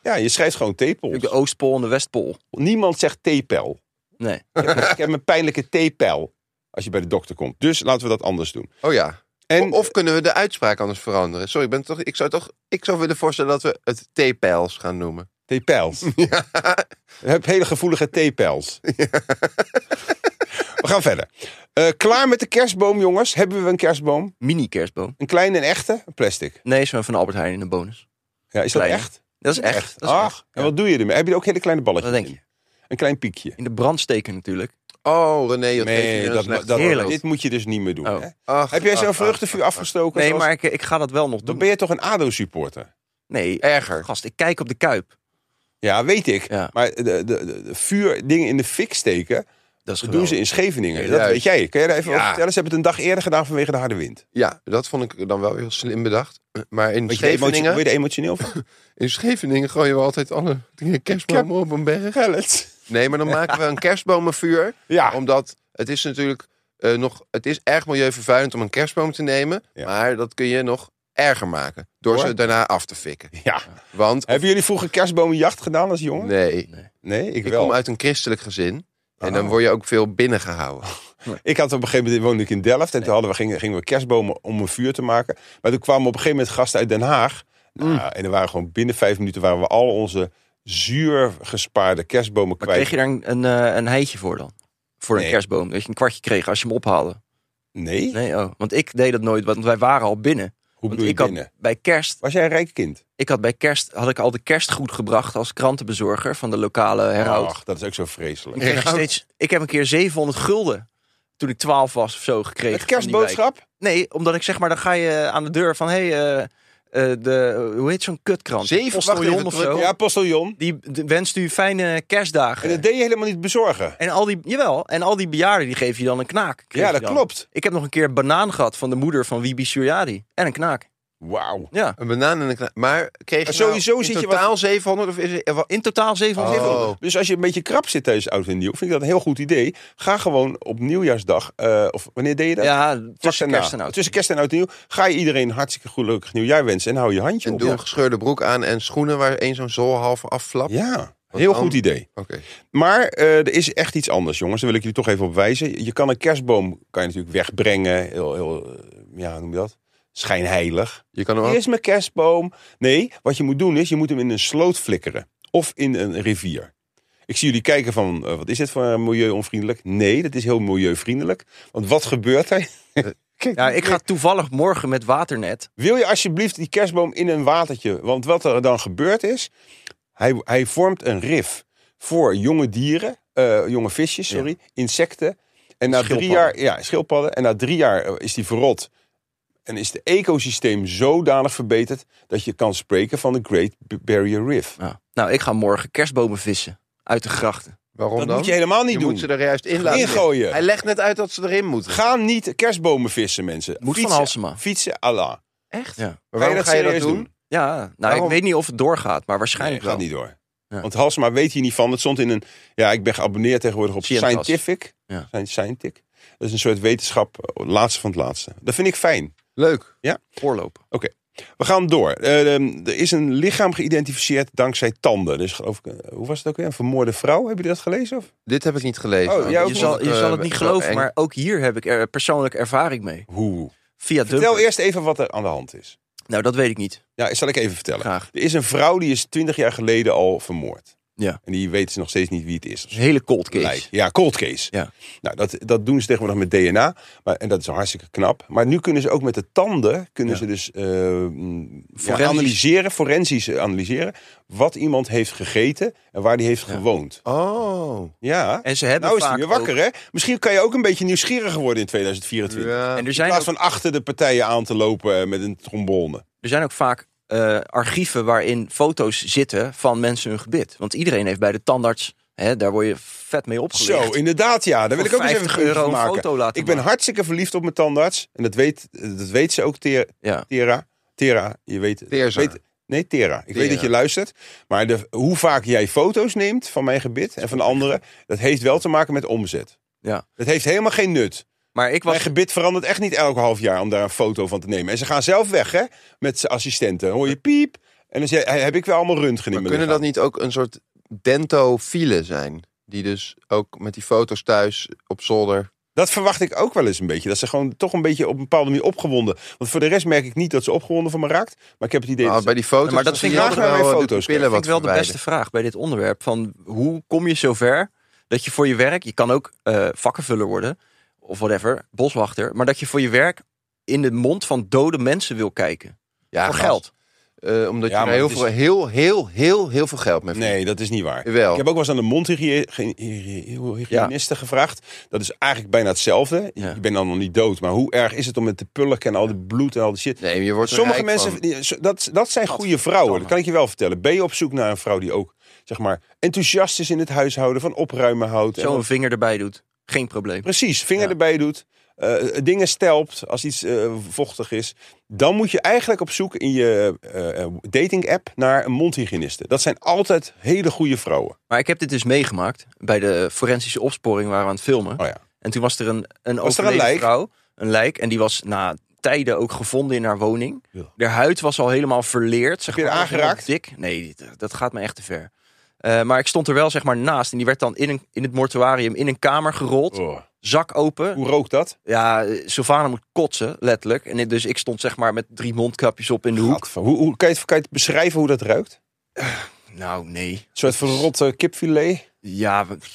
Ja, je schrijft gewoon tepels. De Oostpool en de Westpool. Niemand zegt tepel. Nee. Ik heb, ik heb een pijnlijke tepel als je bij de dokter komt. Dus laten we dat anders doen. Oh ja. En, Of kunnen we de uitspraak anders veranderen? Sorry, ik, ben toch, ik, zou toch, ik zou willen voorstellen dat we het theepels gaan noemen. Tepels. Ja. Je hebt hele gevoelige tepels. Ja. We gaan verder. Uh, klaar met de kerstboom, jongens. Hebben we een kerstboom? Mini-kerstboom. Een kleine en echte? Een plastic? Nee, zo van Albert Heijn in een bonus. Ja, is dat Kleine. echt? Dat is echt. echt. Dat is Ach, echt. en wat doe je ermee? Heb je er ook hele kleine balletjes Wat denk je? in? Een klein piekje. In de brand steken natuurlijk. Oh, René, dat Nee, heeft je dat, slecht dat, Heerlijk. dit moet je dus niet meer doen. Oh. Hè? Ach, Heb jij zo'n ach, vreugdevuur ach, afgestoken? Nee, zoals- maar ik, ik ga dat wel nog Dan doen. ben je toch een A D O-supporter? Nee, Erger. gast, ik kijk op de Kuip. Ja, weet ik. Ja. Maar de, de, de, de vuurdingen in de fik steken, Dat is dat doen ze in Scheveningen. Ja, Dat juist. weet jij. Kan je daar even Ja. over vertellen? Ze hebben het een dag eerder gedaan vanwege de harde wind. Ja, dat vond ik dan wel heel slim bedacht. Maar in Weet je, emotie- Scheveningen, word je er emotioneel van? in Scheveningen gooien we altijd alle dingen kerstbomen op een berg. Nee, maar dan maken we een kerstbomenvuur. Ja. Omdat het is natuurlijk uh, nog... Het is erg milieuvervuilend om een kerstboom te nemen. Ja. Maar dat kun je nog erger maken. Door Hoor. ze daarna af te fikken. Ja. Want... Hebben jullie vroeger kerstbomenjacht gedaan als jongen? Nee, Nee, ik, ik wel. kom uit een christelijk gezin. En Oh. dan word je ook veel binnengehouden. Ik had op een gegeven moment woonde ik in Delft. En toen hadden we, gingen, gingen we kerstbomen om een vuur te maken. Maar toen kwamen op een gegeven moment gasten uit Den Haag. Nou, Mm. En er waren gewoon binnen vijf minuten waren we al onze zuur gespaarde kerstbomen Maar kwijt. kreeg je daar een, een, eh, een heitje voor dan? Voor een Nee. kerstboom. Dat je een kwartje kreeg als je hem ophaalde. Nee? Nee, oh. Want ik deed dat nooit, want wij waren al binnen. Hoe Want bedoel je ik had binnen? bij kerst, Was jij een rijk kind? ik had bij kerst, had ik al de kerstgoed gebracht als krantenbezorger van de lokale Herald. Ach, dat is ook zo vreselijk. Ik, kreeg steeds, ik heb een keer zevenhonderd gulden toen ik twaalf was of zo gekregen. Het van die wijk. kerstboodschap? Nee, omdat ik zeg maar, dan ga je aan de deur van, hé, hey, uh, uh, de, hoe heet zo'n kutkrant? Zeven- wacht Postillon even, of terug- zo. Ja, postiljon. Die d- wenst u fijne kerstdagen. En dat deed je helemaal niet bezorgen. En al die, jawel, en al die bejaarden die geven je dan een knaak. Kreeg Ja, je dat dan. klopt. Ik heb nog een keer een banaan gehad van de moeder van Wibi Suryadi. En een knaak. Wauw. Ja, Een banaan en een kna- Maar kreeg je Maar sowieso nou zit in je totaal wat- zevenhonderd? Of is het... wat- in totaal zevenhonderd Oh. gulden. Dus als je een beetje krap zit tijdens oud en nieuw, vind ik dat een heel goed idee. Ga gewoon op nieuwjaarsdag, uh, of wanneer deed je dat? Ja, Vlak tussen daarna. kerst en oud. Tussen kerst en oud en nieuw. Ga je iedereen een hartstikke gelukkig nieuwjaar wensen en hou je handje En op. doe Ja. een gescheurde broek aan en schoenen waar één zo'n zool half afflapt. Ja, heel dan- goed idee. Oké. Maar uh, er is echt iets anders, jongens. Daar wil ik jullie toch even op wijzen. Je kan een kerstboom kan je natuurlijk wegbrengen. Heel, heel uh, ja, hoe noem je dat? Schijnheilig. Je kan hem ook... Hier is mijn kerstboom. Nee, wat je moet doen is, je moet hem in een sloot flikkeren. Of in een rivier. Ik zie jullie kijken van, uh, wat is dit voor milieu-onvriendelijk? Nee, dat is heel milieuvriendelijk. Want wat gebeurt er? Kijk, Ja, ik ga toevallig morgen met Waternet. Wil je alsjeblieft die kerstboom in een watertje? Want wat er dan gebeurt is, hij, hij vormt een rif voor jonge dieren, uh, jonge visjes, sorry, insecten. En na drie jaar, ja, schildpadden. En na drie jaar uh, is die verrot. En is het ecosysteem zodanig verbeterd dat je kan spreken van de Great Barrier Reef. Ja. Nou, ik ga morgen kerstbomen vissen uit de grachten. Waarom Dat dan? moet je helemaal niet je doen. moet ze er juist in laten Ingooien. liggen. Hij legt net uit dat ze erin moeten. Ga niet kerstbomen vissen, mensen. Moet van Fietsen, Halsema. Fietsen, Allah. Echt? Ja. Maar Ga je waarom dat ga je dat serieus doen? doen? Ja, nou, Waarom? ik weet niet of het doorgaat, maar Nee, waarschijnlijk gaat wel. niet door. Ja. Want Halsema weet hier niet van. Het stond in een... Ja, ik ben geabonneerd tegenwoordig op Scientas. Scientific. Ja. Scientific. Dat is een soort wetenschap. Laatste van het laatste. Dat vind ik fijn. Leuk. Voorlopen. We gaan door. Uh, er is een lichaam geïdentificeerd dankzij tanden. Dus geloof ik, uh, hoe was het ook weer? Een vermoorde vrouw? Heb je dat gelezen? Of? Dit heb ik niet gelezen. Oh, jij ook Je niet? zal, je Eh, zal het niet zo geloven, eng. maar ook hier heb ik er persoonlijk ervaring mee. Hoe? Via Vertel Dumper. eerst even wat er aan de hand is. Nou, dat weet ik niet. Ja, zal ik even vertellen. Graag. Er is een vrouw die is twintig jaar geleden al vermoord. Ja. En die weten ze nog steeds niet wie het is. Een hele cold case. Lijk. Ja, cold case. Ja. Nou, dat, dat doen ze tegenwoordig met D N A. Maar, en dat is hartstikke knap. Maar nu kunnen ze ook met de tanden... kunnen Ja. ze dus uh, ja, Forensisch. analyseren, forensisch analyseren... wat iemand heeft gegeten en waar die heeft Ja. gewoond. Oh. Ja. En ze hebben Nou is vaak hij weer wakker, ook- hè? Misschien kan je ook een beetje nieuwsgieriger worden in tweeduizend vierentwintig. Ja. En er In zijn, plaats ook, van achter de partijen aan te lopen uh, met een trombone. er zijn ook vaak uh, archieven waarin foto's zitten van mensen hun gebit. Want iedereen heeft bij de tandarts, hè, daar word je vet mee opgelicht. Zo, inderdaad, ja. Daar wil ik ook eens even een vijftig euro puntje een maken. foto laten Ik ben maken. hartstikke verliefd op mijn tandarts. En dat weet, dat weet ze ook, Ter- Ja. Tera. Tera, je weet... Teerza. weet nee, Tera. Ik Tera. weet dat je luistert. Maar de, hoe vaak jij foto's neemt van mijn gebit en van anderen... dat heeft wel te maken met omzet. Ja. Dat heeft helemaal geen nut. Maar ik was... Mijn gebit verandert echt niet elk half jaar om daar een foto van te nemen. En ze gaan zelf weg, hè? Met zijn assistenten. Hoor je piep. En dan zeg, heb ik wel allemaal röntgen in Maar mijn kunnen dat lichaam. niet ook een soort dentofielen zijn? Die dus ook met die foto's thuis op zolder... Dat verwacht ik ook wel eens een beetje. Dat ze gewoon toch een beetje op een bepaalde manier opgewonden. Want voor de rest merk ik niet dat ze opgewonden van me raakt. Maar ik heb het idee Nou, dat bij ze- die foto's... Ja, maar dat dan vind zie ik je graag altijd naar mijn wel de foto's pupillen Dat vind wat ik wel de beste verwijderen. vraag bij dit onderwerp. Van hoe kom je zover dat je voor je werk... Je kan ook eh, vakkenvuller worden. Of whatever. Boswachter. Maar dat je voor je werk in de mond van dode mensen wil kijken. Ja, voor gast. geld. Eh, omdat Ja, je maar er heel, het is- veel, heel, heel, heel, heel veel geld mee verdient. Nee, dat is niet waar. Jawel. Ik heb ook wel eens aan de mondhygiëniste gevraagd. Dat is eigenlijk bijna hetzelfde. Ja. Je bent dan nog niet dood. Maar hoe erg is het om met te pulken en al die bloed en al die shit. Nee, maar je wordt er Sommige rijk mensen, van. die- dat, dat zijn goede vrouwen. Dat kan ik je wel vertellen. Ben je op zoek naar een vrouw die ook, zeg maar, enthousiast is in het huishouden, van opruimen houdt. en Zo dan- een vinger erbij doet. Geen probleem. Precies, vinger Ja. erbij doet. eh, dingen stelpt als iets eh, vochtig is. Dan moet je eigenlijk op zoek in je eh, dating app naar een mondhygiëniste. Dat zijn altijd hele goede vrouwen. Maar ik heb dit dus meegemaakt. Bij de forensische opsporing waren we aan het filmen. Oh ja. En toen was er een, een Was er een overleden lijk? vrouw. Een lijk. En die was na tijden ook gevonden in haar woning. Ja. De huid was al helemaal verleerd. Zeg Heb je maar, haar aangeraakt? helemaal dik. Nee, dit- dat gaat me echt te ver. Eh, maar ik stond er wel zeg maar naast. En die werd dan in, een, in het mortuarium in een kamer gerold. Oh. Zak open. Hoe rookt dat? Ja, Sylvana moet kotsen, letterlijk. En dus ik stond zeg maar met drie mondkapjes op in de hoek. Gadver. Hoe, hoe kan, je het, kan je het beschrijven hoe dat ruikt? Nou, nee. Een soort verrotte kipfilet? Ja, we-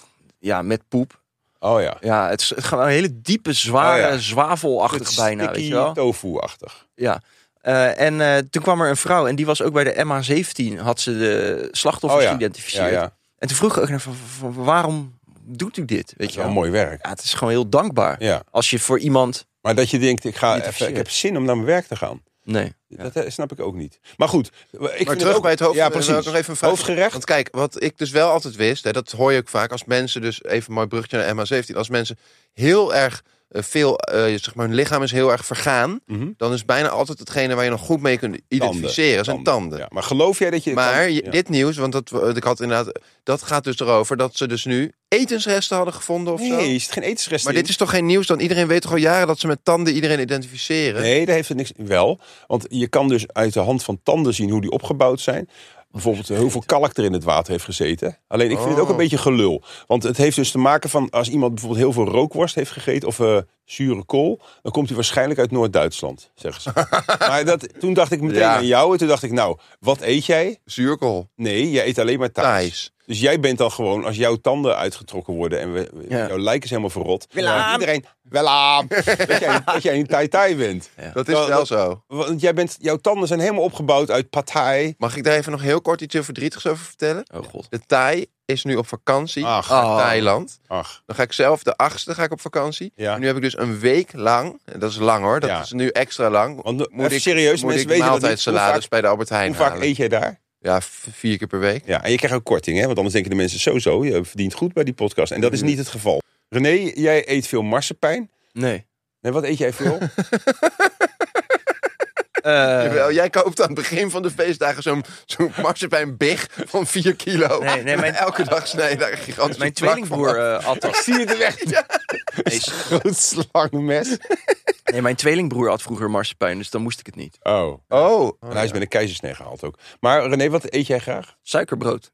ja, met poep. Oh ja. Ja, het is het gaat een hele diepe, zware, Oh ja. zwavelachtig bijna, weet je wel. tofu-achtig. Ja. Eh, en eh, toen kwam er een vrouw en die was ook bij de M H zeventien, had ze de slachtoffers Oh ja. geïdentificeerd. Ja, ja. En toen vroeg ik ook naar van, van, van, waarom doet u dit? Weet Dat is je wel wel? mooi werk. Ja, het is gewoon heel dankbaar. Ja. Als je voor iemand... Maar dat je denkt, ik, ga even, Identificeert. ik heb zin om naar mijn werk te gaan. Nee. Ja. Dat eh, snap ik ook niet. Maar goed. Ik Maar vind terug het ook, bij het hoofd, Ja, wil precies. ik nog even een vraag. Hoofdgerecht? Want kijk, wat ik dus wel altijd wist, hè, dat hoor je ook vaak als mensen dus even een mooi bruggetje naar M H zeventien, als mensen heel erg eh, veel, eh, zeg maar, hun lichaam is heel erg vergaan, Mhm. dan is bijna altijd hetgene waar je nog goed mee kunt identificeren, zijn tanden. Ja, maar geloof jij dat je... Maar tanden- je- ja. dit nieuws, want dat, ik had inderdaad, dat gaat dus erover dat ze dus nu etensresten hadden gevonden of zo. Nee, is het geen etensrest Maar in? dit is toch geen nieuws dan? Iedereen weet toch al jaren dat ze met tanden iedereen identificeren? Nee, daar heeft het niks... Wel, want je kan dus uit de hand van tanden zien hoe die opgebouwd zijn. Bijvoorbeeld heel veel kalk er in het water heeft gezeten. Alleen ik vind het ook een Oh. beetje gelul. Want het heeft dus te maken van als iemand bijvoorbeeld heel veel rookworst heeft gegeten of eh zure kool, dan komt hij waarschijnlijk uit Noord-Duitsland, zeggen ze. Maar dat, toen dacht ik meteen Ja. aan jou en toen dacht ik, nou, wat eet jij? Zuurkool. Nee, jij eet alleen maar Thais. Thais. Dus jij bent dan gewoon, als jouw tanden uitgetrokken worden en we, we- Ja. jouw lijk is helemaal verrot, Willem. dan iedereen, Willem, dat jij, dat jij een Thai Thai bent. Ja. Dat is Nou, wel dat- zo. Want jij bent, jouw tanden zijn helemaal opgebouwd uit pad thai. Mag ik daar even nog heel kort iets heel verdrietigs over vertellen? Oh god. De Thai is nu op vakantie Ach. naar Oh. Thailand. Ach, Dan ga ik zelf, de achtste ga ik op vakantie. Ja. En nu heb ik dus een week lang, en dat is lang hoor, dat Ja. is nu extra lang. want Moet even ik, serieus, moet mensen ik weten dat niet. Hoe maaltijdsalades vaak, bij de Albert Heijn hoe vaak halen. eet jij daar? Ja, v- vier keer per week. Ja, en je krijgt ook korting, hè? Want anders denken de mensen sowieso, je verdient goed bij die podcast. En dat is niet het geval. René, jij eet veel marsepein. Nee. Nee, wat eet jij veel? Eh, Jawel, jij koopt aan het begin van de feestdagen zo'n zo'n marsepein big van vier kilo. Nee, nee, mijn- Elke dag snijden daar een gigantische mijn plak tweelingbroer van. eh at dat. Zie je er echt? Nee, Groot slangmes. nee, mijn tweelingbroer at vroeger marsepein, dus dan moest ik het niet. Oh. Oh. En hij is met een keizersnee gehaald ook. Maar René, wat eet jij graag? Suikerbrood.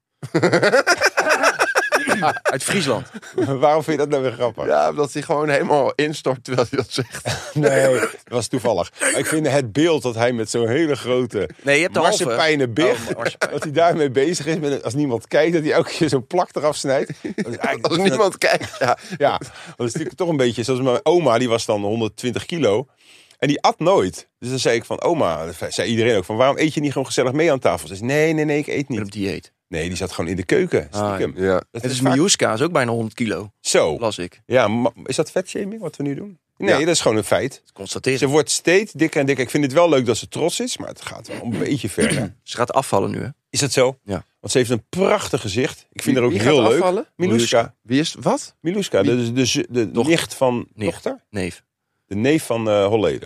Uit Friesland. Waarom vind je dat nou weer grappig? Ja, omdat hij gewoon helemaal instort terwijl hij dat zegt. Nee, dat was toevallig. Maar ik vind het beeld dat hij met zo'n hele grote Nee, je hebt de halve. marsepeinen big, Oh, marsepein. dat hij daarmee bezig is. Met, als niemand kijkt, dat hij elke keer zo'n plak eraf snijdt. Dat is eigenlijk, Als niemand kijkt, ja. Ja, dat is natuurlijk toch een beetje zoals mijn oma, die was dan honderdtwintig kilo. En die at nooit. Dus dan zei ik van, oma, dat zei iedereen ook, van waarom eet je niet gewoon gezellig mee aan tafel? Ze zei, nee, nee, nee, ik eet Ik ben niet. op dieet. Nee, die zat gewoon in de keuken, stiekem. Ja. Dat Het is vaak- Miuska, is ook bijna honderd kilo, Zo. las ik. Ja, maar is dat vetshaming wat we nu doen? Nee, Ja. dat is gewoon een feit. Constateren. Ze wordt steeds dikker en dikker. Ik vind het wel leuk dat ze trots is, maar het gaat wel een beetje ver. Ze gaat afvallen nu, hè? Is dat zo? Ja. Want ze heeft een prachtig gezicht. Ik vind Wie- haar ook wie heel gaat leuk. afvallen? Miluska. Wie is wat? Miluska, Wie? de, de, de, de Dochter. nicht van Nicht. dochter. Neef. De neef van uh, Holleder.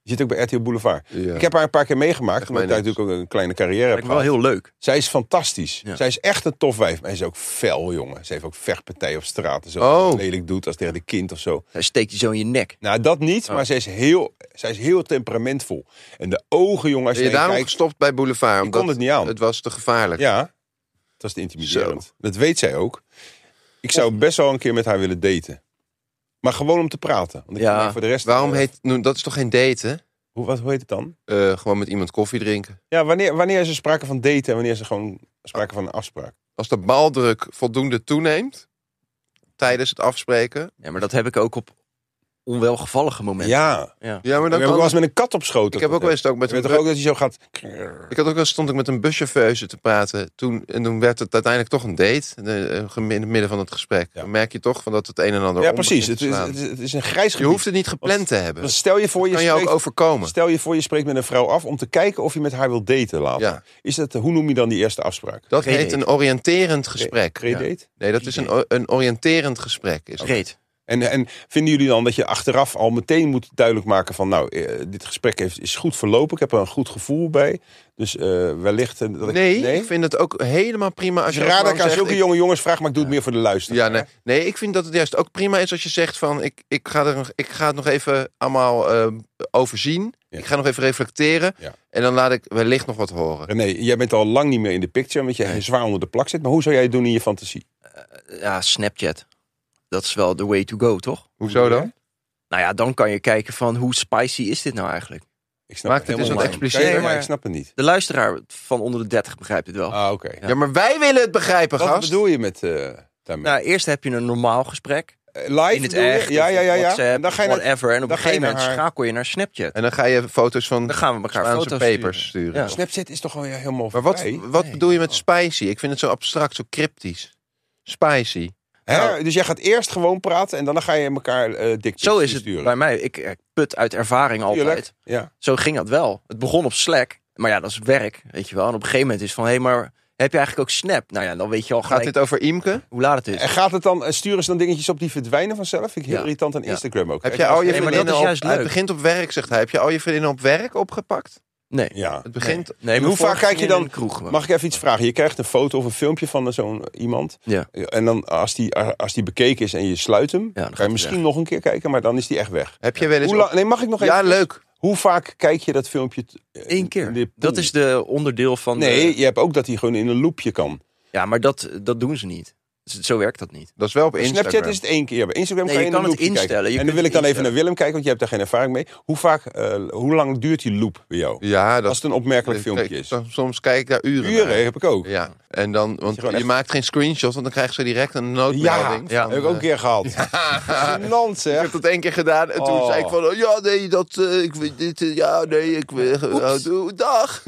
Die zit ook bij R T L Boulevard. Ja. Ik heb haar een paar keer meegemaakt. Echt Omdat ik mij daar niks. natuurlijk ook een kleine carrière heb Lijkt me wel gehad. heel leuk. Zij is fantastisch. Ja. Zij is echt een tof wijf. Maar ze is ook fel, jongen. Ze heeft ook vechtpartijen op straat. En zo. Oh. Wat lelijk doet als tegen de kind of zo. Hij steekt je zo in je nek. Nou, dat niet. Oh. Maar zij is, heel, zij is heel temperamentvol. En de ogen, jongen, als Ben je je naar daarom kijkt... gestopt bij Boulevard? Ik Omdat kon het niet aan. Het was te gevaarlijk. Ja, het was te intimiderend. Zo. Dat weet zij ook. Ik zou best wel een keer met haar willen daten. Maar gewoon om te praten. Want ik Ja. denk voor de rest... Waarom eh, heet... Nou, dat is toch geen daten? Hoe, wat, hoe heet het dan? Uh, gewoon met iemand koffie drinken. Ja, wanneer, wanneer is er sprake van daten en wanneer is er gewoon sprake van een afspraak? Als de baldruk voldoende toeneemt... tijdens het afspreken... Ja, maar dat heb ik ook op onwelgevallige momenten. Ja. Ja. Ja, maar Ik dan heb ook kan... wel eens met een kat op schoot. Ik heb ook wel eens ook met Je een... weet toch ook dat hij zo gaat... Ik had ook wel eens stond ik met een buschauffeuse te praten. Toen, en toen werd het uiteindelijk toch een date. eh, In het midden van het gesprek. Ja. Dan merk je toch van dat het een en ander Ja, om precies. begint Het te is, slaan. het, is, het is een grijs Je gebied. hoeft het niet gepland te hebben. Want stel je voor je kan je ook spreekt, overkomen. stel je voor je spreekt met een vrouw af om te kijken of je met haar wilt daten later. Ja. Is dat, hoe noem je dan die eerste afspraak? Dat Pre-date. heet een oriënterend gesprek. Pre-date? Nee, dat is een, o- een oriënterend gesprek. Is dat. Reet. En, en vinden jullie dan dat je achteraf al meteen moet duidelijk maken van... nou, eh, dit gesprek heeft, is goed verlopen. Ik heb er een goed gevoel bij. Dus eh, wellicht... eh, dat ik, Nee, nee? ik vind het ook helemaal prima als Het je is raar dat ik aan zegt, zulke ik- jonge jongens vraag, maar ik doe het meer voor de luisteraar. Ja, nee, nee, ik vind dat het juist ook prima is als je zegt van... ik, ik, ga, er, nog- ik ga het nog even allemaal eh, overzien. Ja. Ik ga nog even reflecteren. Ja. En dan laat ik wellicht nog wat horen. René, jij bent al lang niet meer in de picture... omdat je Nee. zwaar onder de plak zit. Maar hoe zou jij het doen in je fantasie? Ja, Snapchat. Dat is wel the way to go, toch? Hoezo dan? Nou ja, dan kan je kijken van hoe spicy is dit nou eigenlijk? Ik snap Maakt het eens helemaal wat niet. explicieter. Kan je- Nee, ja, maar- ik snap het niet. De luisteraar van onder de dertig begrijpt dit wel. Ah, oké. Ja. Ja, maar wij willen het begrijpen, Wat gast. bedoel je met eh daarmee? Nou, eerst heb je een normaal gesprek. Eh, Live In het bedoel je? echt. Ja, of ja, ja, ja. WhatsApp, En dan ga je naar, whatever. En op dan een ga je gegeven moment naar haar- schakel je naar Snapchat. En dan ga je foto's van Dan gaan we elkaar Spaanse foto's papers sturen. sturen. Ja. Snapchat is toch gewoon helemaal Maar wat, voorbij? wat Nee. bedoel je met spicy? Ik vind het zo abstract, zo cryptisch. Spicy. Hè? Dus jij gaat eerst gewoon praten en dan ga je elkaar eh dik Zo is het sturen. bij mij. Ik eh, put uit ervaring altijd. Tuurlijk. Ja. Zo ging dat wel. Het begon op Slack. Maar ja, dat is werk, weet je wel. En op een gegeven moment is van, hé, hey, maar heb je eigenlijk ook Snap? Nou ja, dan weet je al Gaat gelijk dit over Imke? hoe laat het is. En gaat het dan, eh, sturen ze dan dingetjes op die verdwijnen vanzelf? Vind ik heel Ja. irritant aan Ja. Instagram ook. Heb Hè? je al je Nee, maar dat vriendinnen is op... juist Het leuk. begint op werk, zegt hij. Heb je al je vriendinnen op werk opgepakt? Nee. Ja. Het begint... Nee, En maar hoe vaak vorige kijk je ging in dan- een kroeg gewoon. Mag ik even iets vragen? Je krijgt een foto of een filmpje van zo'n iemand. Ja. En dan als die, als die bekeken is en je sluit hem, dan gaat kan je hij misschien weg. nog een keer kijken, maar dan is die echt weg. Heb je wel eens... Hoe lang, nee, mag ik nog Ja, even? leuk. Hoe vaak kijk je dat filmpje? t- eh, Eén in keer. de pool? Dat is de onderdeel van... Nee, de- je hebt ook dat hij gewoon in een loopje kan. Ja, maar dat, dat doen ze niet. Dus zo werkt dat niet. Dat is wel op Bij Instagram. Snapchat is het één keer. Bij Instagram Nee, kan je, je in een kan het loopje instellen. kijken. Je En dan kunt wil ik dan het even naar Willem kijken, want je hebt daar geen ervaring mee. Hoe vaak, eh, hoe lang duurt die loop bij jou? Ja, dat Als het een opmerkelijk Kijk, filmpje is. soms- Soms kijk ik daar uren Uren naar. heb ik ook. Ja, en dan, want gewoon je echt- maakt geen screenshot, want dan krijg je direct een Ja, noodmelding. ja, van, heb ik ook een eh, keer gehad. Gênant, Ik zeg. heb dat één keer gedaan en toen Oh. zei ik van, oh, ja, nee, dat, eh, ik weet dit, eh, ja, nee, ik wil, uh, doe, dag.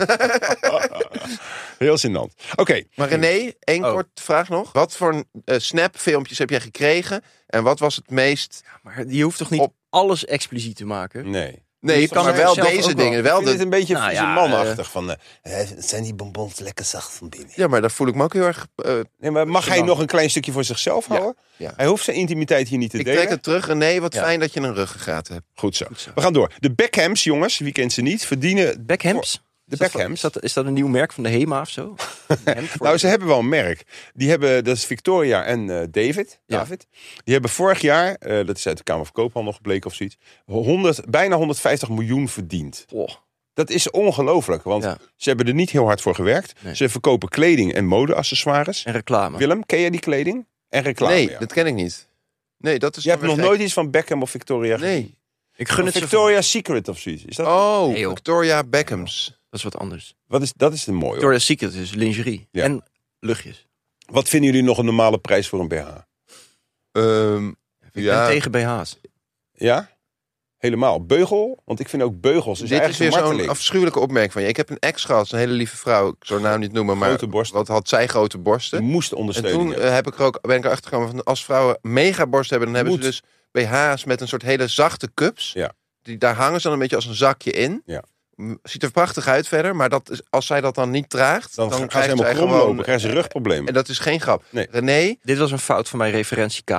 Heel gênant. Oké, Maar René, één Oh. kort vraag nog. Wat voor uh, snap-filmpjes heb jij gekregen en wat was het meest... Maar je hoeft toch niet Op- alles expliciet te maken? nee. Nee, kan maar er wel zelf deze ook wel. dingen. Ik Wel vind de... dit een beetje Nou ja, manachtig. Van, eh, zijn die bonbons lekker zacht van binnen? Ja, maar daar voel ik me ook heel erg... eh, Nee, maar mag hij Gênant. nog een klein stukje voor zichzelf Ja, houden? ja. Hij hoeft zijn intimiteit hier niet te ik delen. trek het terug. René, wat Ja. fijn dat je een ruggengraat hebt. Goed zo. zo. We gaan door. De Beckhams, jongens, wie kent ze niet, verdienen... Beckhams? De Is dat- Beckhams. Is dat, is dat een nieuw merk van de HEMA of zo? Een hemd voor- Nou, ze hebben wel een merk. Die hebben, dat is Victoria en eh, David. Ja. David. Die hebben vorig jaar, eh, dat is uit de Kamer van Koophandel gebleken of zoiets, honderd, bijna honderdvijftig miljoen verdiend. Oh, Dat is ongelooflijk, want Ja. ze hebben er niet heel hard voor gewerkt. Nee. Ze verkopen kleding en modeaccessoires. en reclame. Willem, ken jij die kleding? En reclame, nee, ja. dat ken ik niet. Nee, dat is Je hebt dan nog weer nooit iets van Beckham of Victoria gek. gezien? Nee. Ik gun het ze van- Victoria's Secret of zoiets. Is dat, Oh, Nee, joh. Victoria Beckhams. Dat is wat anders. wat is, dat is een mooie. hoor. Victoria's Secret is lingerie. Ja. En luchtjes. Wat vinden jullie nog een normale prijs voor een B H? Ehm, Ik ja, ben tegen B H's. Ja? Helemaal. Beugel? Want ik vind ook beugels is dit is eigenlijk weer een zo'n marteling. afschuwelijke opmerking van je. Ik heb een ex gehad, een hele lieve vrouw. Ik zou haar naam niet noemen, maar Grote borsten. wat had zij grote Je borsten. moest En ondersteuning toen hebben. eh, heb ik er ook, ben ik erachter gekomen van als vrouwen mega borsten hebben, dan hebben Moet. ze dus B H's met een soort hele zachte cups. Ja. Die, daar hangen ze dan een beetje als een zakje in. Ja. M- Ziet er prachtig uit verder, maar dat is, als zij dat dan niet draagt, Dan, dan, gaan ze krijgt helemaal zij krom lopen, gewoon... krijgen ze rugproblemen. En dat is geen grap. Nee. René, Dit was een fout van mijn referentiekader.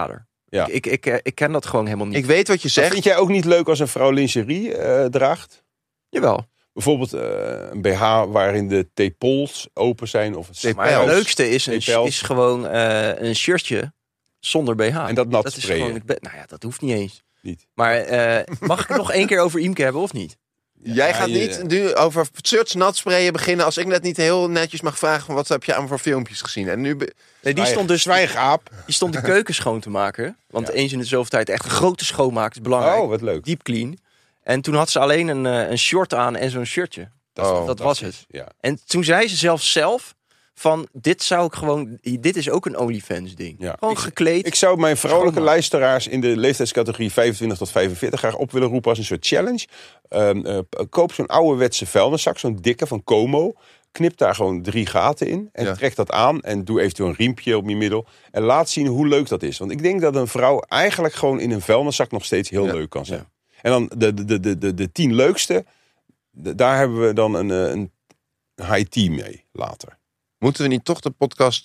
Ja. Ik, ik, ik, ik ken dat gewoon helemaal niet. Ik weet wat je Maar zegt. vind jij ook niet leuk als een vrouw lingerie uh, draagt? Jawel. Bijvoorbeeld uh, een B H waarin de tepels open zijn. Of een Maar het spels. leukste is, een, Tepels. is gewoon uh, een shirtje zonder B H. En dat nat dat is sprayen. gewoon, ik ben, nou ja, dat hoeft niet eens. Niet. Maar uh, mag ik het nog één keer over Imke hebben of niet? Jij Ja, gaat je- niet nu over shirts nat sprayen beginnen als ik net niet heel netjes mag vragen van wat heb je aan voor filmpjes gezien. En nu be- Nee, die stond dus Zwijgaap. die stond de keuken schoon te maken. Want Ja. eens in de zoveel tijd echt een grote schoonmaak is belangrijk. Oh, wat leuk. Deep clean. En toen had ze alleen een, uh, een short aan en zo'n shirtje. Dat, is Oh, dat was het. Ja. En toen zei ze zelfs zelf van dit zou ik gewoon, dit is ook een OnlyFans ding. Ja. Gewoon Ik- gekleed. Ik zou mijn vrouwelijke Schoonmaak. luisteraars in de leeftijdscategorie vijfentwintig tot vijfenveertig graag op willen roepen als een soort challenge. Um, uh, koop zo'n ouderwetse vuilniszak, zo'n dikke van Como. Knip daar gewoon drie gaten in en Ja. trek dat aan en doe eventueel een riempje op je middel. En laat zien hoe leuk dat is. Want ik denk dat een vrouw eigenlijk gewoon in een vuilniszak nog steeds heel Ja. leuk kan zijn. En dan de, de, de, de, de tien leukste, de- daar hebben we dan een, uh, een high team mee later. moeten we niet toch de podcast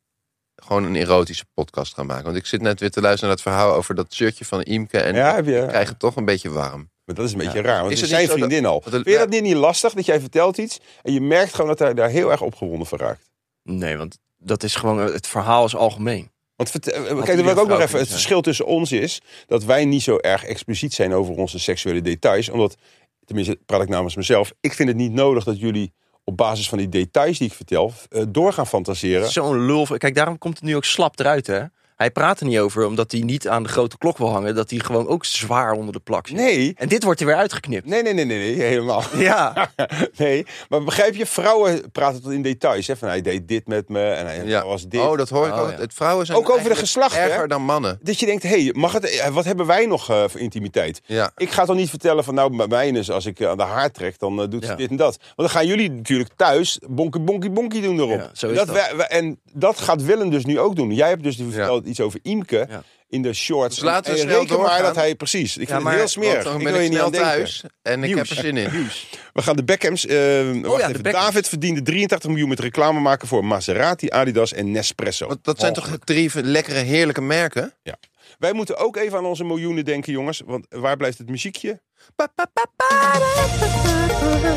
gewoon een erotische podcast gaan maken? Want ik zit net weer te luisteren naar het verhaal over dat shirtje van Imke en Ja, heb je- ik krijg het toch een beetje warm. Maar dat is een beetje Ja. raar, want Is het is het zijn niet zo vriendin al. dat het- Vind je dat niet, niet lastig dat jij vertelt iets en je merkt gewoon dat hij daar heel erg opgewonden van raakt? Nee, want dat is gewoon, het verhaal is algemeen. Want verte- eh, kijk, dan iedere wil ik ook nog vrouw even. vindt Het zijn. verschil tussen ons is dat wij niet zo erg expliciet zijn over onze seksuele details. Omdat, tenminste, praat ik namens mezelf. Ik vind het niet nodig dat jullie op basis van die details die ik vertel eh, door gaan fantaseren. Zo'n lul. Kijk, daarom komt het nu ook slap eruit, hè? Hij praat er niet over, omdat hij niet aan de grote klok wil hangen. Dat hij gewoon ook zwaar onder de plak zit. Nee. En dit wordt er weer uitgeknipt. Nee, nee, nee, nee, nee, helemaal. Ja. Nee, maar begrijp je, vrouwen praten tot in details. Hè? Van hij deed dit met me en hij Ja. was dit. Oh, dat hoor ik Oh, ook. ja. Het vrouwen zijn Ook over de eigenlijk geslachten, hè? erger dan mannen. Dat je denkt, hé, hey, mag het? eh, wat hebben wij nog eh, voor intimiteit? Ja. Ik ga toch niet vertellen van, nou, bij mij is als ik eh, aan de haar trek, dan eh, doet ze Ja. dit en dat. Want dan gaan jullie natuurlijk thuis bonkie, bonkie, bonkie doen erop. Ja, zo is dat dat. wij- wij- en dat gaat Willem dus nu ook doen. Jij hebt dus verteld iets over Imke Ja. in de shorts. Dus laten we en snel reken maar doorgaan. dat hij, precies, ik vind maar- het heel smerig. Want dan Ik ben wil ik je niet snel aan denken. thuis en ik Nieuws. heb er zin in. We gaan de Beckhams, eh wacht ja, de even, Beckhams. David verdiende drieëntachtig miljoen met reclame maken voor Maserati, Adidas en Nespresso. Want dat zijn toch Walgelijk. drie lekkere, heerlijke merken? Ja. Wij moeten ook even aan onze miljoenen denken, jongens. Want waar blijft het muziekje? Pa, pa, pa, pa, da, pa, pa, pa.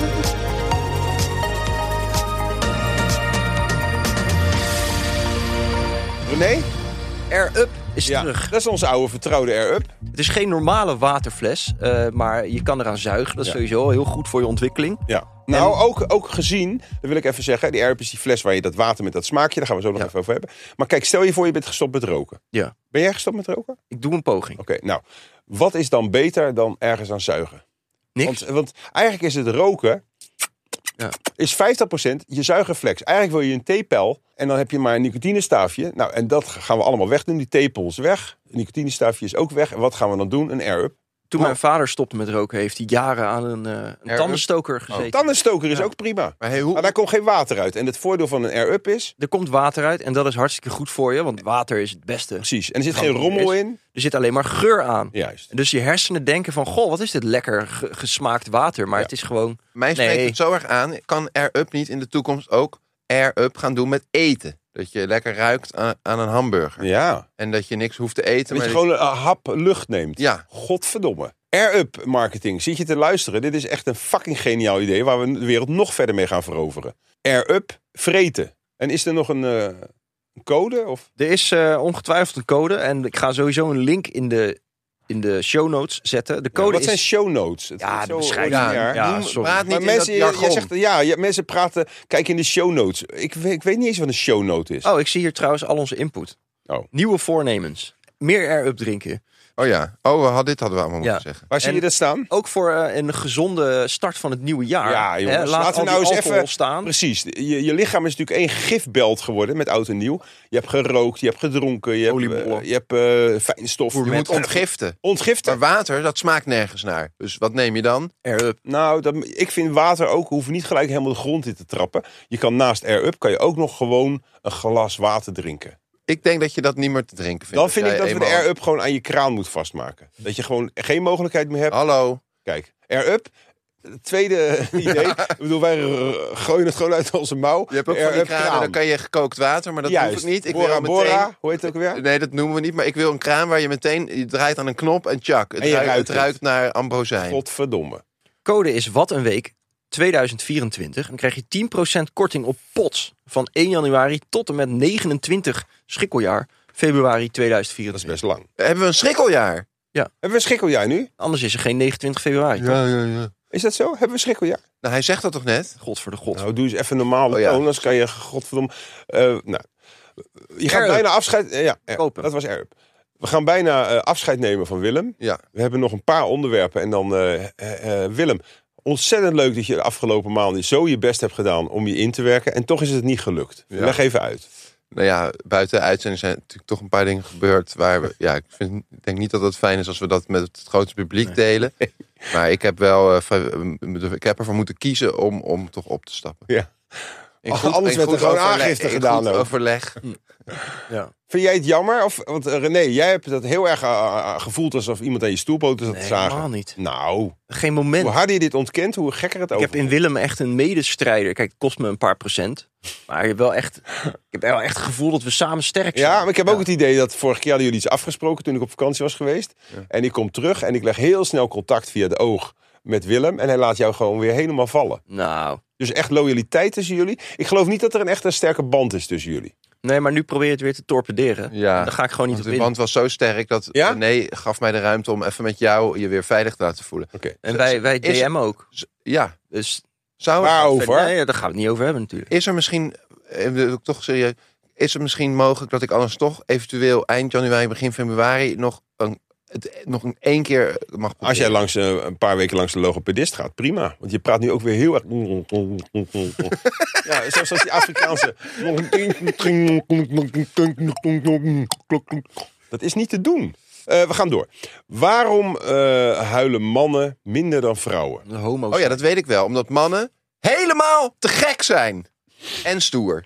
René? Air Up is Ja, terug. dat is onze oude vertrouwde Air Up. Het is geen normale waterfles, uh, maar je kan eraan zuigen. Dat is Ja. sowieso heel goed voor je ontwikkeling. Ja. Nou, ook, ook gezien, dat wil ik even zeggen. Die Air Up is die fles waar je dat water met dat smaakje, daar gaan we zo nog Ja. even over hebben. Maar kijk, stel je voor je bent gestopt met roken. Ja. Ben jij gestopt met roken? Ik doe een poging. Oké, nou, wat is dan beter dan ergens aan zuigen? Niks. Want, want eigenlijk is het roken, Ja. is vijftig procent je zuigreflex. Eigenlijk wil je een theepel en dan heb je maar een nicotinestaafje. Nou, en dat gaan we allemaal wegdoen. Die theepel is weg, het nicotinestaafje is ook weg. En wat gaan we dan doen? Een Air Up. Toen Oh. mijn vader stopte met roken, heeft hij jaren aan een, uh, een Up? tandenstoker gezeten. Tandenstoker is Ja. ook prima. Maar hey, hoe, Maar daar komt geen water uit. En het voordeel van een Air Up is, Er komt water uit en dat is hartstikke goed voor je, want water is het beste. precies, en er zit Kan geen niet rommel is. in. Er zit alleen maar geur aan. Juist. En dus je hersenen denken van, goh, wat is dit lekker ge- gesmaakt water. Maar Ja. het is gewoon, mij spreekt Nee. het zo erg aan. Kan Air Up niet in de toekomst ook Air Up gaan doen met eten? Dat je lekker ruikt aan, aan een hamburger. Ja. En dat je niks hoeft te eten. Dat je maar gewoon een hap lucht neemt. Ja. Godverdomme. Air-up marketing. Zit je te luisteren? Dit is echt een fucking geniaal idee waar we de wereld nog verder mee gaan veroveren. Air-up vreten. En is er nog een, uh, een code? Of? er is uh, ongetwijfeld een code. En ik ga sowieso een link in de, in de show notes zetten. De Ja, code wat is... zijn show notes? Het Ja, is de zo beschrijving. ordinair. Ja, Noem- sorry. praat niet Maar in mensen, dat je, je jargon. zegt, ja, je, mensen praten, kijk in de show notes. Ik, weet- ik weet niet eens wat een show note is. Oh, ik zie hier trouwens al onze input. Oh. Nieuwe voornemens. Meer Air-up drinken. Oh ja. Oh, we hadden, dit hadden we allemaal Ja. moeten zeggen. Waar zie en- je dat staan? Ook voor uh, een gezonde start van het nieuwe jaar. Ja, jongens, Hè, laat laten we al nou die eens alcohol even- staan. Precies. Je, je lichaam is natuurlijk één gifbelt geworden met oud en nieuw. Je hebt gerookt, je hebt gedronken, je hebt, Oliebollen. uh, je hebt uh, fijnstof. Je moet ontgiften. Ontgiften. Maar water, dat smaakt nergens naar. Dus wat neem je dan? Air-up. Nou, dat, ik vind water ook, hoef niet gelijk helemaal de grond in te trappen. Je kan naast Air-up, kan je ook nog gewoon een glas water drinken. Ik denk dat je dat niet meer te drinken vindt. Dan als vind ik jij dat we de eenmaal- Air-up gewoon aan je kraan moet vastmaken. Dat je gewoon geen mogelijkheid meer hebt. Hallo. Kijk, Air-up, het tweede idee. Ik bedoel, wij uh, gooien het gewoon uit onze mouw. Je hebt ook Er- van die er- kranen, kraan. dan kan je gekookt water, maar dat Juist. hoef ik niet. Ik Bora wil meteen... Bora, hoe heet het ook weer? Nee, dat noemen we niet, maar ik wil een kraan waar je meteen... Je draait aan een knop en tjak. Het, En je ruikt, ruikt het ruikt naar ambrozijn. Godverdomme. Code is Wat een Week tweeduizend vierentwintig. Dan krijg je tien procent korting op pots van één januari tot en met negenentwintig schrikkeljaar februari tweeduizend Dat is vierentwintig. best lang. Hebben we een schrikkeljaar? Hebben we een schrikkeljaar nu? Anders is er geen negenentwintig februari. toch? ja, ja. Is dat zo? Hebben we een schrikkeljaar? Nou, hij zegt dat toch net? God voor de god. Nou, doe eens even normaal. Oh ja. toon, anders kan je, godverdomme... Uh, nou, je gaat Erp. bijna afscheid... eh, ja, Erp. Kopen. Dat was Erp. We gaan bijna uh, afscheid nemen van Willem. Ja. We hebben nog een paar onderwerpen. En dan, uh, uh, uh, Willem, ontzettend leuk dat je de afgelopen maanden zo je best hebt gedaan om je in te werken. En toch is het niet gelukt. Ja. Leg even uit. Nou ja, buiten de uitzending zijn natuurlijk toch een paar dingen gebeurd waar we... Ja, ik, vind, ik denk niet dat het fijn is als we dat met het grote publiek delen. Maar ik heb wel... Uh, vrij- uh, ik heb ervoor moeten kiezen om, om toch op te stappen. Ja. In Oh, anders in werd er gewoon overleg- aangifte in gedaan goed ook. overleg. Ja. Vind jij het jammer? Of, want uh, René, jij hebt dat heel erg uh, gevoeld alsof iemand aan je stoelpoten zat te Nee, zagen. helemaal niet. Nou, Geen moment. hoe harder je dit ontkent, hoe gekker het Ik over. heb in Willem echt een medestrijder. Kijk, het kost me een paar procent. Maar je hebt wel echt, ik heb wel echt het gevoel dat we samen sterk zijn. Ja, maar ik heb ook Ja. het idee dat vorig jaar hadden jullie iets afgesproken toen ik op vakantie was geweest. En ik kom terug en ik leg heel snel contact via de oog met Willem. En hij laat jou gewoon weer helemaal vallen. Nou, Dus echt loyaliteit tussen jullie. Ik geloof niet dat er een echt een sterke band is tussen jullie. nee, maar nu probeer je het weer te torpederen. Ja. Daar ga ik gewoon niet Want op de in. band was zo sterk dat Ja? René gaf mij de ruimte om even met jou je weer veilig te laten voelen. Oké. En wij, wij Is- D M ook. Z- Ja, Dus zou Waarover? nee, daar gaan we het niet over hebben natuurlijk. is er misschien, eh, wil ik toch serieus, is het misschien mogelijk dat ik anders toch eventueel eind januari, begin februari nog een, het nog een één keer mag proberen? Als jij langs, uh, een paar weken langs de logopedist gaat, prima. Want je praat nu ook weer heel erg... Ja, zoals die Afrikaanse... Dat is niet te doen. Uh, we gaan door. Waarom uh, huilen mannen minder dan vrouwen? De homo's. Oh ja, dat weet ik wel. Omdat mannen helemaal te gek zijn. En stoer.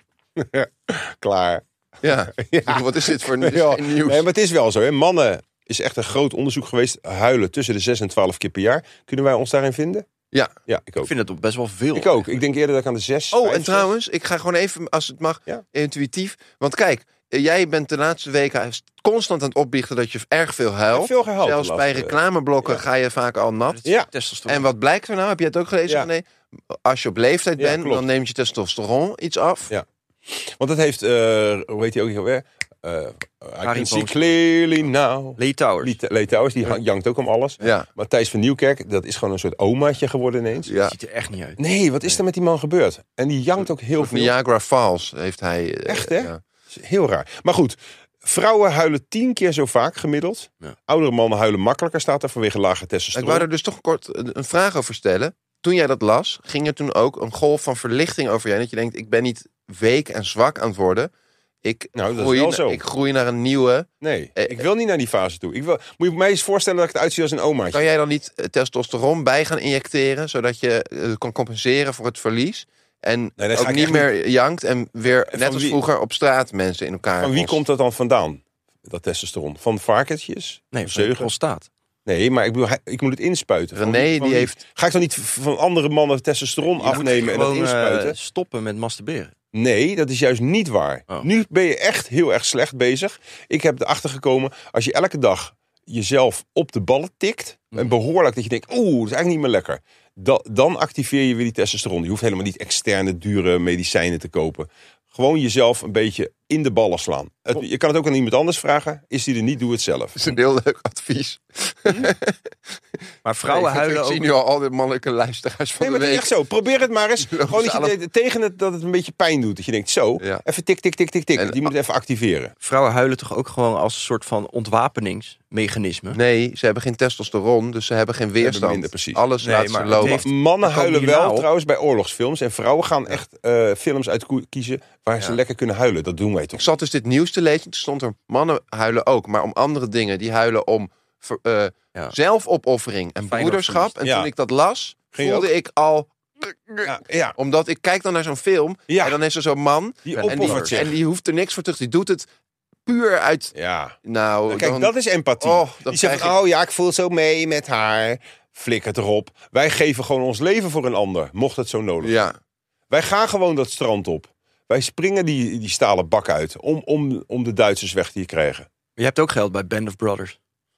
Klaar. Ja. Ja. Wat is dit voor dit is Ja, geen nieuws? nee, maar het is wel zo. Hè? Mannen is echt een groot onderzoek geweest. Huilen tussen de zes en twaalf keer per jaar. Kunnen wij ons daarin vinden? Ja. Ja, ik ook. Ik vind het best wel veel. Ik ook. Ik denk eerder dat ik aan de zes... Oh, vijf, en trouwens, ik ga gewoon even, als het mag, Ja. intuïtief. Want kijk, eh, jij bent de laatste weken constant aan het opbiechten dat je erg veel zes. huilt. Veel gehuild. Zelfs de bij laatste- reclameblokken ja. ga je vaak al nat. Ja. Testosteron. En wat blijkt er nou? Heb je het ook gelezen? Ja. Nee. Als je op leeftijd Ja, bent, klopt. dan neemt je testosteron iets af. Ja. Want dat heeft... uh, hoe heet hij ook alweer? Uh, I can see Boomsma. clearly now. Lee Towers. Lee Lee Towers, die hang- jankt ook om alles. Ja. Maar Thijs van Nieuwkerk, dat is gewoon een soort omaatje geworden ineens. Ja. Ziet er echt niet uit. Nee, wat is er met die man gebeurd? En die jankt ook heel veel. Niagara Falls heeft hij. eh, Echt, hè? Ja. Dat is heel raar. Maar goed, vrouwen huilen tien keer zo vaak gemiddeld. Ja. Oudere mannen huilen makkelijker, staat er vanwege lage Ik testosteron. wou er dus toch kort een vraag over stellen. Toen jij dat las, ging er toen ook een golf van verlichting over jij. Dat je denkt, ik ben niet week en zwak aan het worden. Ik, Nou, dat is groei, wel na- zo. ik groei naar een nieuwe. Nee, Eh, ik wil niet naar die fase toe. Ik wil, moet je me eens voorstellen dat ik het uitzie als een omaatje? Kan jij dan niet eh, testosteron bij gaan injecteren, zodat je eh, kan compenseren voor het verlies? En Nee, dat ga ook ik niet echt meer jankt en weer, En net van als wie- vroeger, op straat mensen in elkaar. Van wie lost. komt dat dan vandaan? Dat testosteron? Van varkentjes? Nee, Of van de zeugen? prostaat. Nee, maar ik, bedoel, hij- ik moet het inspuiten. Van René, wie- van die wie? heeft... Ga ik dan niet van andere mannen testosteron afnemen en dat Gewoon, eh, inspuiten? stoppen met masturberen. Nee, dat is juist niet waar. Oh. Nu ben je echt heel erg slecht bezig. Ik heb erachter gekomen, als je elke dag jezelf op de ballen tikt... en behoorlijk dat je denkt, oeh, dat is eigenlijk niet meer lekker... Da- dan activeer je weer die testosteron. Je hoeft helemaal niet externe, dure medicijnen te kopen. Gewoon jezelf een beetje in de ballen slaan. Het- je kan het ook aan iemand anders vragen. Is die er niet, doe het zelf. Dat is een heel leuk advies. Maar vrouwen Nee, ik- huilen Ik ook. zie nu al al die mannelijke luisteraars van Nee, maar de het is week. echt zo. Probeer het maar eens. Lopen Gewoon ze dat je alle- de- tegen het dat het een beetje pijn doet. Dat je denkt, zo, Ja. even tik, tik, tik, tik, tik. En- Die moet je even activeren. Vrouwen huilen toch ook gewoon als een soort van ontwapeningsmechanisme. Nee, ze hebben geen testosteron, dus ze hebben geen weerstand. minder, precies. Alles Nee, laat ze maar het lopen. heeft- Mannen dat kan huilen hierna wel op. trouwens bij oorlogsfilms. En vrouwen gaan echt eh, films uitkiezen waar ze Ja. lekker kunnen huilen. Dat doen wij Ik toch? zat dus dit nieuws te lezen. Toen stond er, mannen huilen ook, maar om andere dingen. Die huilen om ver- eh, Ja. zelfopoffering en broederschap. En Ja. toen ik dat las, Ging je voelde ik al... Ja, ja. Omdat ik kijk dan naar zo'n film Ja. en dan is er zo'n man. Die En En die, opoffert zich. en die hoeft er niks voor terug. Die doet het puur uit... Ja. Nou, Kijk, dan- dat is empathie. Oh, dan die zegt, krijg ik- oh ja, ik voel zo mee met haar. flikker erop. Wij geven gewoon ons leven voor een ander, mocht het zo nodig zijn. Ja. Wij gaan gewoon dat strand op. Wij springen die, die stalen bak uit om, om, om de Duitsers weg te krijgen. Je hebt ook geld bij Band of Brothers.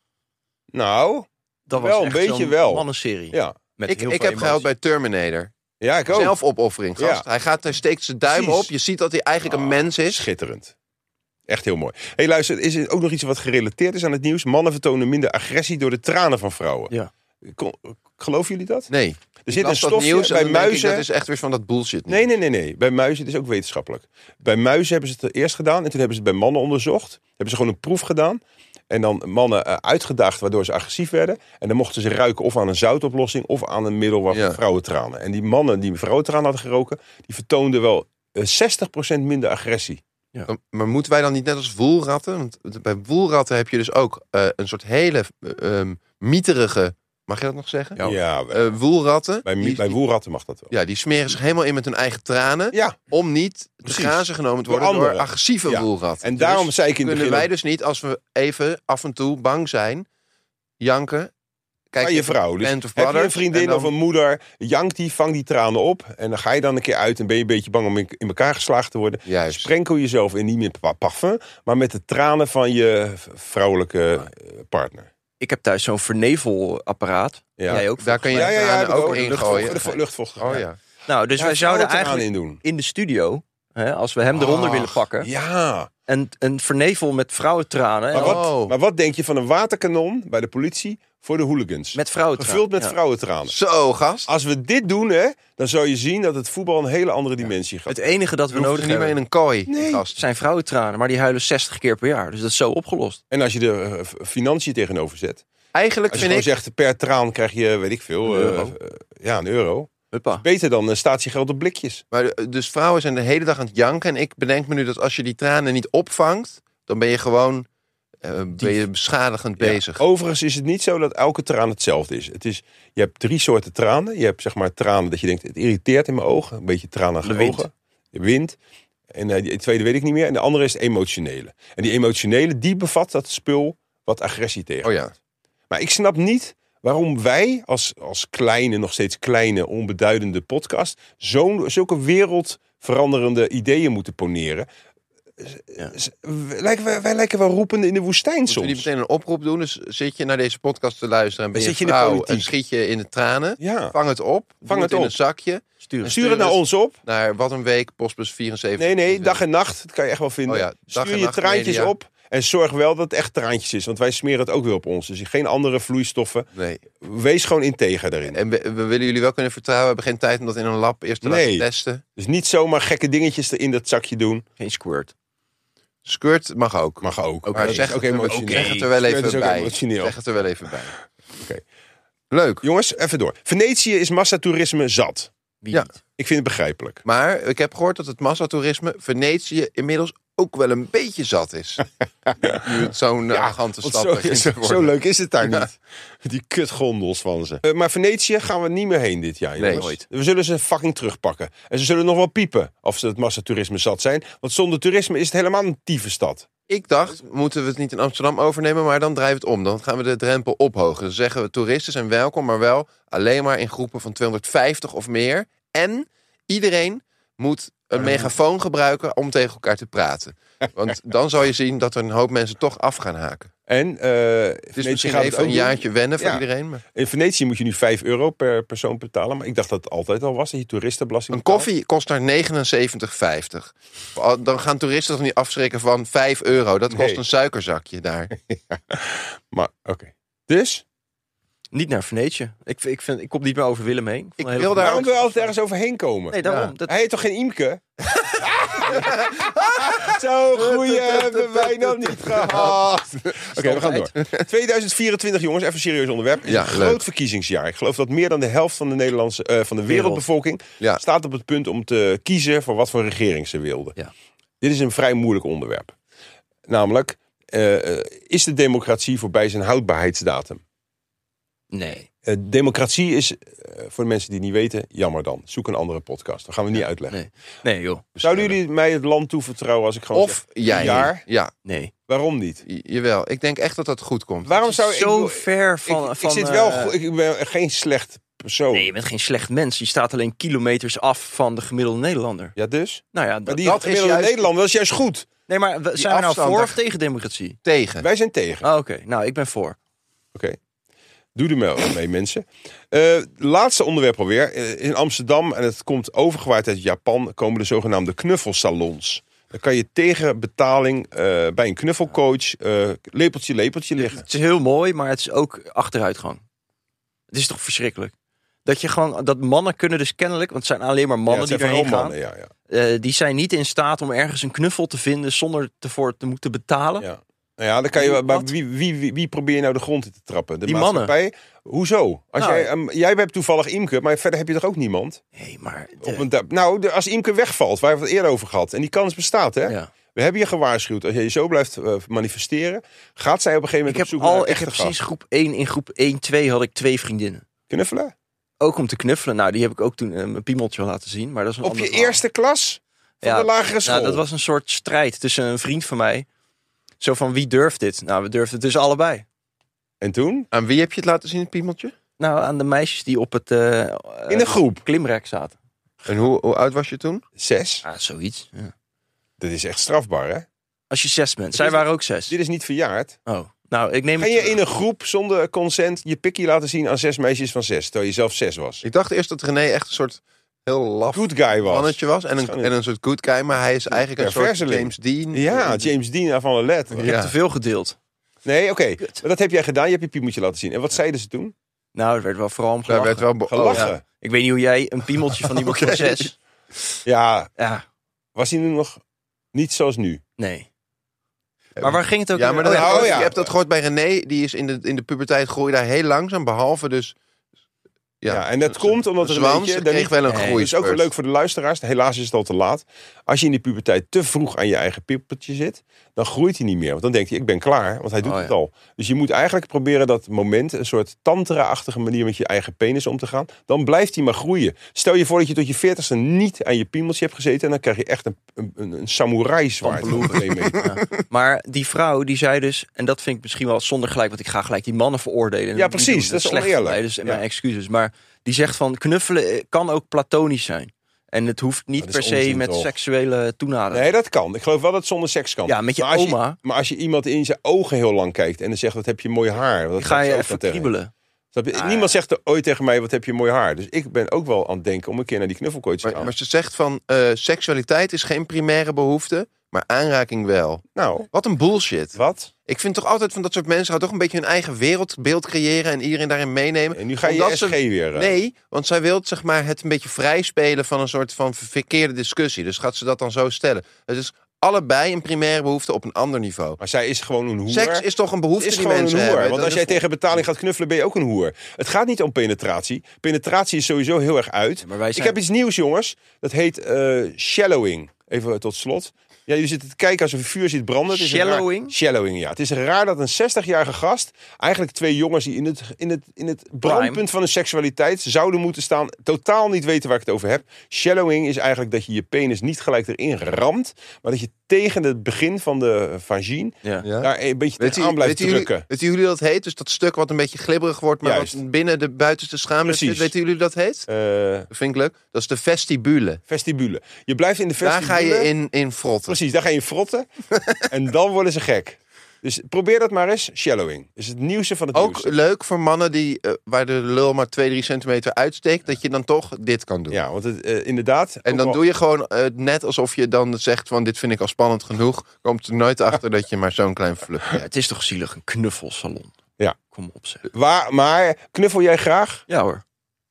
Nou, Dat was Wel, een echt beetje zo'n wel. mannenserie. ja. Met Ik, heel ik veel heb geld emotie. bij Terminator. Ja, ik ook. Zelfopoffering, gast. Ja. Hij, gaat, hij steekt zijn duim Precies. op. Je ziet dat hij eigenlijk een Ah, mens is. Schitterend. Echt heel mooi. Hey, luister, is er ook nog iets wat gerelateerd is aan het nieuws? Mannen vertonen minder agressie door de tranen van vrouwen. Ja. Kon- Geloven jullie dat? Nee. Er zit een Las dat stofje nieuws en bij dan denk ik, muizen. dat is echt weer van dat bullshit. Nee, nee, nee, nee. Bij muizen, het is ook wetenschappelijk. Bij muizen hebben ze het eerst gedaan en toen hebben ze het bij mannen onderzocht. Hebben ze gewoon een proef gedaan. En dan mannen uh, uitgedaagd waardoor ze agressief werden. En dan mochten ze ruiken of aan een zoutoplossing of aan een middel waarvan Ja. vrouwentranen. En die mannen die vrouwentranen hadden geroken, die vertoonden wel uh, zestig procent minder agressie. Dan- Maar moeten wij dan niet net als woelratten? Want bij woelratten heb je dus ook uh, een soort hele uh, um, mieterige... Mag je dat nog zeggen? Ja. Ja, bij, Uh, woelratten. bij, die, bij woelratten mag dat wel. ja, die smeren zich helemaal in met hun eigen tranen. Ja, Om niet te Precies. grazen genomen te Door worden door, anderen. agressieve Ja. woelratten. En daarom Dus zei ik in het kunnen begin wij ook- dus niet, als we even af en toe bang zijn, janken. Kijk bij je even vrouw. Dus Band of heb je een Brothers vriendin en dan- of een moeder, jankt die, vang die tranen op. En dan ga je dan een keer uit en ben je een beetje bang om in, in elkaar geslagen te worden. Juist. Sprenkel jezelf in niet met pa- parfum, maar met de tranen van je v- vrouwelijke eh, partner. Ik heb thuis zo'n vernevelapparaat. Ja. Jij ook? Daar kan je Ja, ja, ja, tranen dat ook ook. in Luchtvo- gooien. de vo- luchtvochtigheid. Oh ja. Nou, dus Ja, wij zouden vrouwentranen eigenlijk in doen. in de studio, hè, als we hem eronder Ach, willen pakken, Ja. en een vernevel met vrouwentranen. Maar en wat, Oh. maar wat denk je van een waterkanon bij de politie voor de hooligans? Met vrouwentranen. Gevuld met Ja. vrouwentranen. Zo, gast. Als we dit doen, hè, dan zou je zien dat het voetbal een hele andere dimensie gaat. Het enige dat we We nodig nodig niet meer hebben in een kooi, Nee. gast. zijn vrouwentranen, maar die huilen zestig keer per jaar. Dus dat is zo opgelost. En als je er eh, f- financiën tegenover zet. Eigenlijk Als je vind gewoon ik... zegt per traan krijg je, weet ik veel, Een eh, euro. eh, ja, een euro. Huppa. Beter dan uh, statiegeld op blikjes. Maar de- dus vrouwen zijn de hele dag aan het janken. En ik bedenk me nu dat als je die tranen niet opvangt, dan ben je gewoon eh, ben je beschadigend Ja. bezig. Overigens is het niet zo dat elke traan hetzelfde is. Het is. Je hebt drie soorten tranen. Je hebt zeg maar tranen dat je denkt, het irriteert in mijn ogen. Een beetje tranen aan De de wind. ogen. De wind. En uh, die tweede weet ik niet meer. En de andere is het emotionele. En die emotionele, die bevat dat spul wat agressie tegen. Oh ja. Maar ik snap niet waarom wij als, als kleine, nog steeds kleine, onbeduidende podcast zo'n zulke wereldveranderende ideeën moeten poneren. Ja. Z- Wij, lijken- wij, wij lijken wel roepende in de woestijn Moeten we soms. niet meteen een oproep doen? Dus zit je naar deze podcast te luisteren en ben Dan je zit je in de vrouw politiek. en schiet je in de tranen? Ja, Vang het op. Vang Vang het het in op. een zakje. Stuur. stuur het naar het ons op. Naar Wat een Week, postbus vierenzeventig. Nee, nee, dag en nacht. Dat kan je echt wel vinden. Oh ja, dag stuur en je nacht traantjes media. op. En zorg wel dat het echt traantjes is. Want wij smeren het ook weer op ons. Dus geen andere vloeistoffen. Nee. Wees gewoon integer daarin. En we, we willen jullie wel kunnen vertrouwen. We hebben geen tijd om dat in een lab eerst te Nee. laten testen. Dus niet zomaar gekke dingetjes er in dat zakje doen. Geen squirt. Squirt mag ook. Mag ook. Maar Oké, zeg, ook het er- emotioneel. zeg het er wel Squirt even is ook bij. emotioneel. Zeg het er wel even bij. Oké. Leuk. Jongens, even door. Venetië is massatoerisme zat. Wie Ja. niet? Ik vind het begrijpelijk. Maar ik heb gehoord dat het massatoerisme Venetië inmiddels ook wel een beetje zat is. Nu het zo'n Ja, arrogante Want stad zo, begint zo, te worden. zo leuk is het daar Ja. niet. Die kutgondels van ze. Uh, maar Venetië gaan we niet meer heen dit jaar, Nee, jongens. nooit. We zullen ze fucking terugpakken. En ze zullen nog wel piepen of ze het massatoerisme zat zijn. Want zonder toerisme is het helemaal een tieve stad. Ik dacht, moeten we het niet in Amsterdam overnemen, maar dan draaien we het om. Dan gaan we de drempel ophogen. Dan zeggen we, toeristen zijn welkom, maar wel alleen maar in groepen van tweehonderdvijftig of meer. En iedereen moet een megafoon gebruiken om tegen elkaar te praten. Want dan zal je zien dat er een hoop mensen toch af gaan haken. En uh, Het is Venetië misschien gaat het even ook een doen. jaartje wennen voor Ja. iedereen. Maar In Venetië moet je nu vijf euro per persoon betalen. Maar ik dacht dat het altijd al was, dat je toeristenbelasting een betaalt. koffie kost daar negenenzeventig vijftig. Dan gaan toeristen toch niet afschrikken van vijf euro. Dat kost Nee. een suikerzakje daar. Maar oké. Dus, Niet naar Venetië. Ik, ik, vind, ik kom niet meer over Willem heen. vond Ik een hele wil goede- daar waarom ook- wil je altijd ergens overheen komen? Nee, daarom. Ja. Dat, Hij heet toch geen Imke? Zo goeie hebben wij nog niet gehad. Oké, we gaan door. tweeduizend vierentwintig, jongens, even een serieus onderwerp. Is Ja, een groot leuk. verkiezingsjaar. Ik geloof dat meer dan de helft van de Nederlandse, eh, van de wereldbevolking Ja. staat op het punt om te kiezen voor wat voor regering ze wilden. Ja. Dit is een vrij moeilijk onderwerp. Namelijk, eh, is de democratie voorbij zijn houdbaarheidsdatum? Nee. Uh, democratie is, uh, voor de mensen die het niet weten, jammer dan. Zoek een andere podcast. Dat gaan we niet uitleggen. Nee, nee joh. Zouden jullie mij het land toevertrouwen als ik gewoon Of zeg, jij. een jaar? Ja, Nee. Waarom niet? j- jawel. Ik denk echt dat dat goed komt. Waarom zou ik... Zo ik, ver van... ik, van ik zit wel... uh, goed- ik ben geen slecht persoon. Nee, je bent geen slecht mens. Je staat alleen kilometers af van de gemiddelde Nederlander. Ja, dus? Nou ja, Maar dat, die dat is gemiddelde juist- Nederlander, dat is juist goed. nee, maar we- zijn we nou afstand voor daar- of tegen democratie? Tegen. Wij zijn tegen. Ah, Oké, nou, ik ben voor. Oké. Doe er maar mee, mensen. Uh, laatste onderwerp alweer. Uh, in Amsterdam, en het komt overgewaaid uit Japan, komen de zogenaamde knuffelsalons. Dan kan je tegen betaling uh, bij een knuffelcoach uh, lepeltje, lepeltje liggen. Het is heel mooi, maar het is ook achteruitgang. Het is toch verschrikkelijk? Dat je gewoon, dat mannen kunnen dus kennelijk, want het zijn alleen maar mannen Ja, het die zijn erheen vooral gaan. mannen, ja, ja. Uh, die zijn niet in staat om ergens een knuffel te vinden zonder ervoor te moeten betalen. Ja. Nou ja, dan kan je, maar Wat? wie, wie, wie, wie probeer je nou de grond in te trappen? De Die maatschappij? Hoezo? Als Nou, jij, um, jij hebt toevallig Imke, maar verder heb je toch ook niemand? Nee, maar... de- Op een, da- nou, de, als Imke wegvalt, waar we het eerder over gehad, en die kans bestaat, hè? ja. We hebben je gewaarschuwd. Als je je zo blijft uh, manifesteren, gaat zij op een gegeven Ik moment heb op zoek naar al, een ik echte heb gast. sinds groep één, in groep één, twee had ik twee vriendinnen. Knuffelen? Ook om te knuffelen. Nou, die heb ik ook toen uh, mijn piemeltje laten zien. Maar dat is een Op ander je verhaal. eerste klas van Ja, de lagere school? Nou, dat was een soort strijd tussen een vriend van mij. Zo van, wie durft dit? Nou, we durfden het dus allebei. En toen? Aan wie heb je het laten zien, het piemeltje? Nou, aan de meisjes die op het uh, In een groep? klimrek zaten. En hoe, hoe oud was je toen? Zes? Ah, zoiets. Ja. Dat is echt strafbaar, hè? Als je zes bent. Zij is- waren ook zes. Dit is niet verjaard. Oh, nou, ik neem Ga het je terug. in een groep zonder consent je pikkie laten zien aan zes meisjes van zes, terwijl je zelf zes was? Ik dacht eerst dat René echt een soort heel laf Good guy was. mannetje was. En een, en een soort good guy. Maar hij is eigenlijk een soort perverseling. James Dean. Ja, James Dean van Le Let. Ik heb Ja. te veel gedeeld. Nee, oké. Kut. Maar dat heb jij gedaan. Je hebt je piemeltje laten zien. En wat zeiden ze toen? Nou, er werd wel vooral om Daar gelachen. werd wel be- Gelachen. Oh, Ja. Ik weet niet hoe jij een piemeltje van iemand van Oké. zes... Ja, Ja, was hij nu nog niet zoals nu? nee. Maar waar ging het ook Ja, in- maar dan oh, heb oh, je, ja. je hebt dat gehoord bij René. Die is in de, in de puberteit groei daar heel langzaam. Behalve dus... Ja, en dat komt omdat er een Zwans beetje... kreeg wel een Nee, Dat groei. is ook wel leuk voor de luisteraars. Helaas is het al te laat. Als je in die puberteit te vroeg aan je eigen pippeltje zit, dan groeit hij niet meer. Want dan denkt hij, ik ben klaar, want hij doet Oh, het ja. al. Dus je moet eigenlijk proberen dat moment, een soort tantra-achtige manier met je eigen penis om te gaan. Dan blijft hij maar groeien. Stel je voor dat je tot je veertigste niet aan je piemeltje hebt gezeten en dan krijg je echt een, een, een, een samurai zwaard. van twee meter. Ja. Maar die vrouw die zei dus, en dat vind ik misschien wel zonder gelijk, want ik ga gelijk die mannen veroordelen. Ja, precies, dat is slecht oneerlijk. van mij, dus Ja. mijn excuses. Maar die zegt van, knuffelen kan ook platonisch zijn. En het hoeft niet Dat is per se onzin, met toch? seksuele toenadering. Nee, dat kan. Ik geloof wel dat het zonder seks kan. Ja, met je maar als oma. maar als je iemand in zijn ogen heel lang kijkt en dan zegt, wat heb je mooi haar. Dat Die ga je zegt ze ook even dan tegen je. kriebelen. Snap je? Ah, Niemand zegt er ooit tegen mij, wat heb je mooi haar. Dus ik ben ook wel aan het denken om een keer naar die knuffelcoach te Maar, gaan. maar ze zegt van, eh, seksualiteit is geen primaire behoefte, maar aanraking wel. Nou, Wat een bullshit. wat? Ik vind toch altijd van dat soort mensen gaan toch een beetje hun eigen wereldbeeld creëren en iedereen daarin meenemen. En nu ga je Omdat je S G ze- weer... eh, Nee, want zij wil zeg maar, het een beetje vrij spelen van een soort van verkeerde discussie. Dus gaat ze dat dan zo stellen. Het is allebei een primaire behoefte op een ander niveau. Maar zij is gewoon een hoer. Seks is toch een behoefte is die gewoon mensen een hoer. hebben. Want Dat als jij is- tegen betaling gaat knuffelen, ben je ook een hoer. Het gaat niet om penetratie. Penetratie is sowieso heel erg uit. Ja, maar wij Ik zijn... heb iets nieuws, jongens. Dat heet eh, shallowing. Even tot slot. Ja, jullie zitten te kijken alsof je vuur ziet branden. Het is raar- Shallowing? Shallowing, ja. Het is raar dat een zestigjarige gast... eigenlijk twee jongens die in het, in het, in het brandpunt van hun seksualiteit... zouden moeten staan, totaal niet weten waar ik het over heb. Shallowing is eigenlijk dat je je penis niet gelijk erin ramt... maar dat je tegen het begin van de vagine... Ja. Ja. daar een beetje Weet tegenaan u, blijft weten jullie, drukken. weten jullie dat heet? Dus dat stuk wat een beetje glibberig wordt, maar Juist. wat binnen de buitenste schaamte Precies. zit. Weten jullie dat heet? Eh, Dat vind ik leuk. Dat is de vestibule. vestibule. Je blijft in de Daar vestibule. ga je in, in frotten. Precies, daar ga je in frotten. En dan worden ze gek. Dus probeer dat maar eens. Shallowing. is het nieuwste van het Ook nieuwste. leuk voor mannen die, eh, waar de lul maar twee, drie centimeter uitsteekt, dat je dan toch dit kan doen. Ja, want het, eh, inderdaad. En ook dan al- doe je gewoon eh, net alsof je dan zegt van dit vind ik al spannend genoeg. Komt er nooit achter dat je maar zo'n klein fluff Ja, hebt. het is toch zielig, een knuffelsalon. Ja. Kom op zeg. Waar, maar knuffel jij graag? Ja hoor.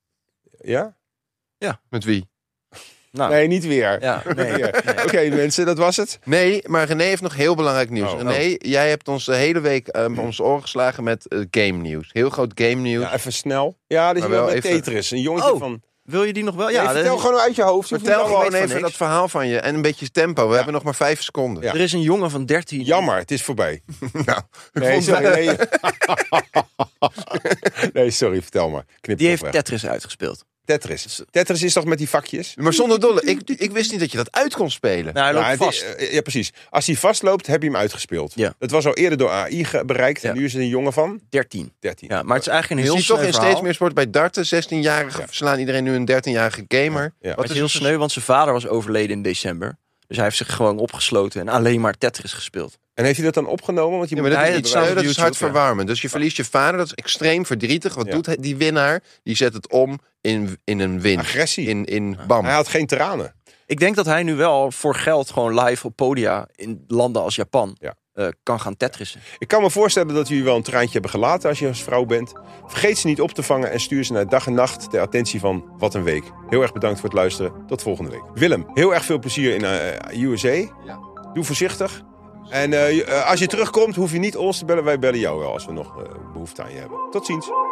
Ja? Met wie? Nou, Nee, niet weer. ja, nee. Ja. Oké, mensen, dat was het. Nee, maar René heeft nog heel belangrijk nieuws. Oh. René, jij hebt ons de hele week eh, om ons oren geslagen met eh, game nieuws. Heel groot game nieuws. Ja, even snel. Ja, dit is Maar wel wel met even- Tetris. Een jongetje Oh, van... Wil je die nog wel? Ja, Ja, vertel dat- gewoon uit je hoofd. Je hoeft Vertel niet allemaal- gewoon van even niks. dat verhaal van je en een beetje tempo. We hebben nog maar vijf seconden. Ja. er is een jongen van dertien. Jammer, het is voorbij. Nou, Nee, vond sorry, het- nee. Nee, sorry, vertel maar. Knip Die toch heeft weg. Tetris uitgespeeld. Tetris. Tetris is toch met die vakjes? Maar zonder dolle, ik, ik wist niet dat je dat uit kon spelen. Nou, hij loopt Ja, het- vast. eh, ja, precies. Als hij vastloopt, heb je hem uitgespeeld. Ja. Het was al eerder door A I ge- bereikt. Ja. En nu is het een jongen van dertien. dertien. Ja, maar het is eigenlijk Je een heel ziet toch sneu in verhaal. steeds meer sport bij darten, zestienjarigen Ja. verslaan iedereen nu een dertienjarige gamer. Ja. Maar Wat het is heel het sneu, want zijn vader was overleden in december. Dus hij heeft zich gewoon opgesloten en alleen maar Tetris gespeeld. En heeft hij dat dan opgenomen? Want je Ja, moet maar dat Hij- is, het iets, staat sneu, op dat is YouTube, hartverwarmend. Dus je verliest je vader, dat is extreem verdrietig. Wat Ja. doet hij- die winnaar? Die zet het om in, in een win. agressie. In, in bam. Hij had geen tranen. Ik denk dat hij nu wel voor geld gewoon live op podia in landen als Japan Ja. eh, kan gaan tetrissen. Ik kan me voorstellen dat jullie wel een traantje hebben gelaten als je als vrouw bent. Vergeet ze niet op te vangen en stuur ze naar dag en nacht ter attentie van Wat een Week. Heel erg bedankt voor het luisteren. Tot volgende week. Willem, heel erg veel plezier in uh, U S A. Ja. Doe voorzichtig. En uh, als je terugkomt, hoef je niet ons te bellen. Wij bellen jou wel als we nog uh, behoefte aan je hebben. Tot ziens.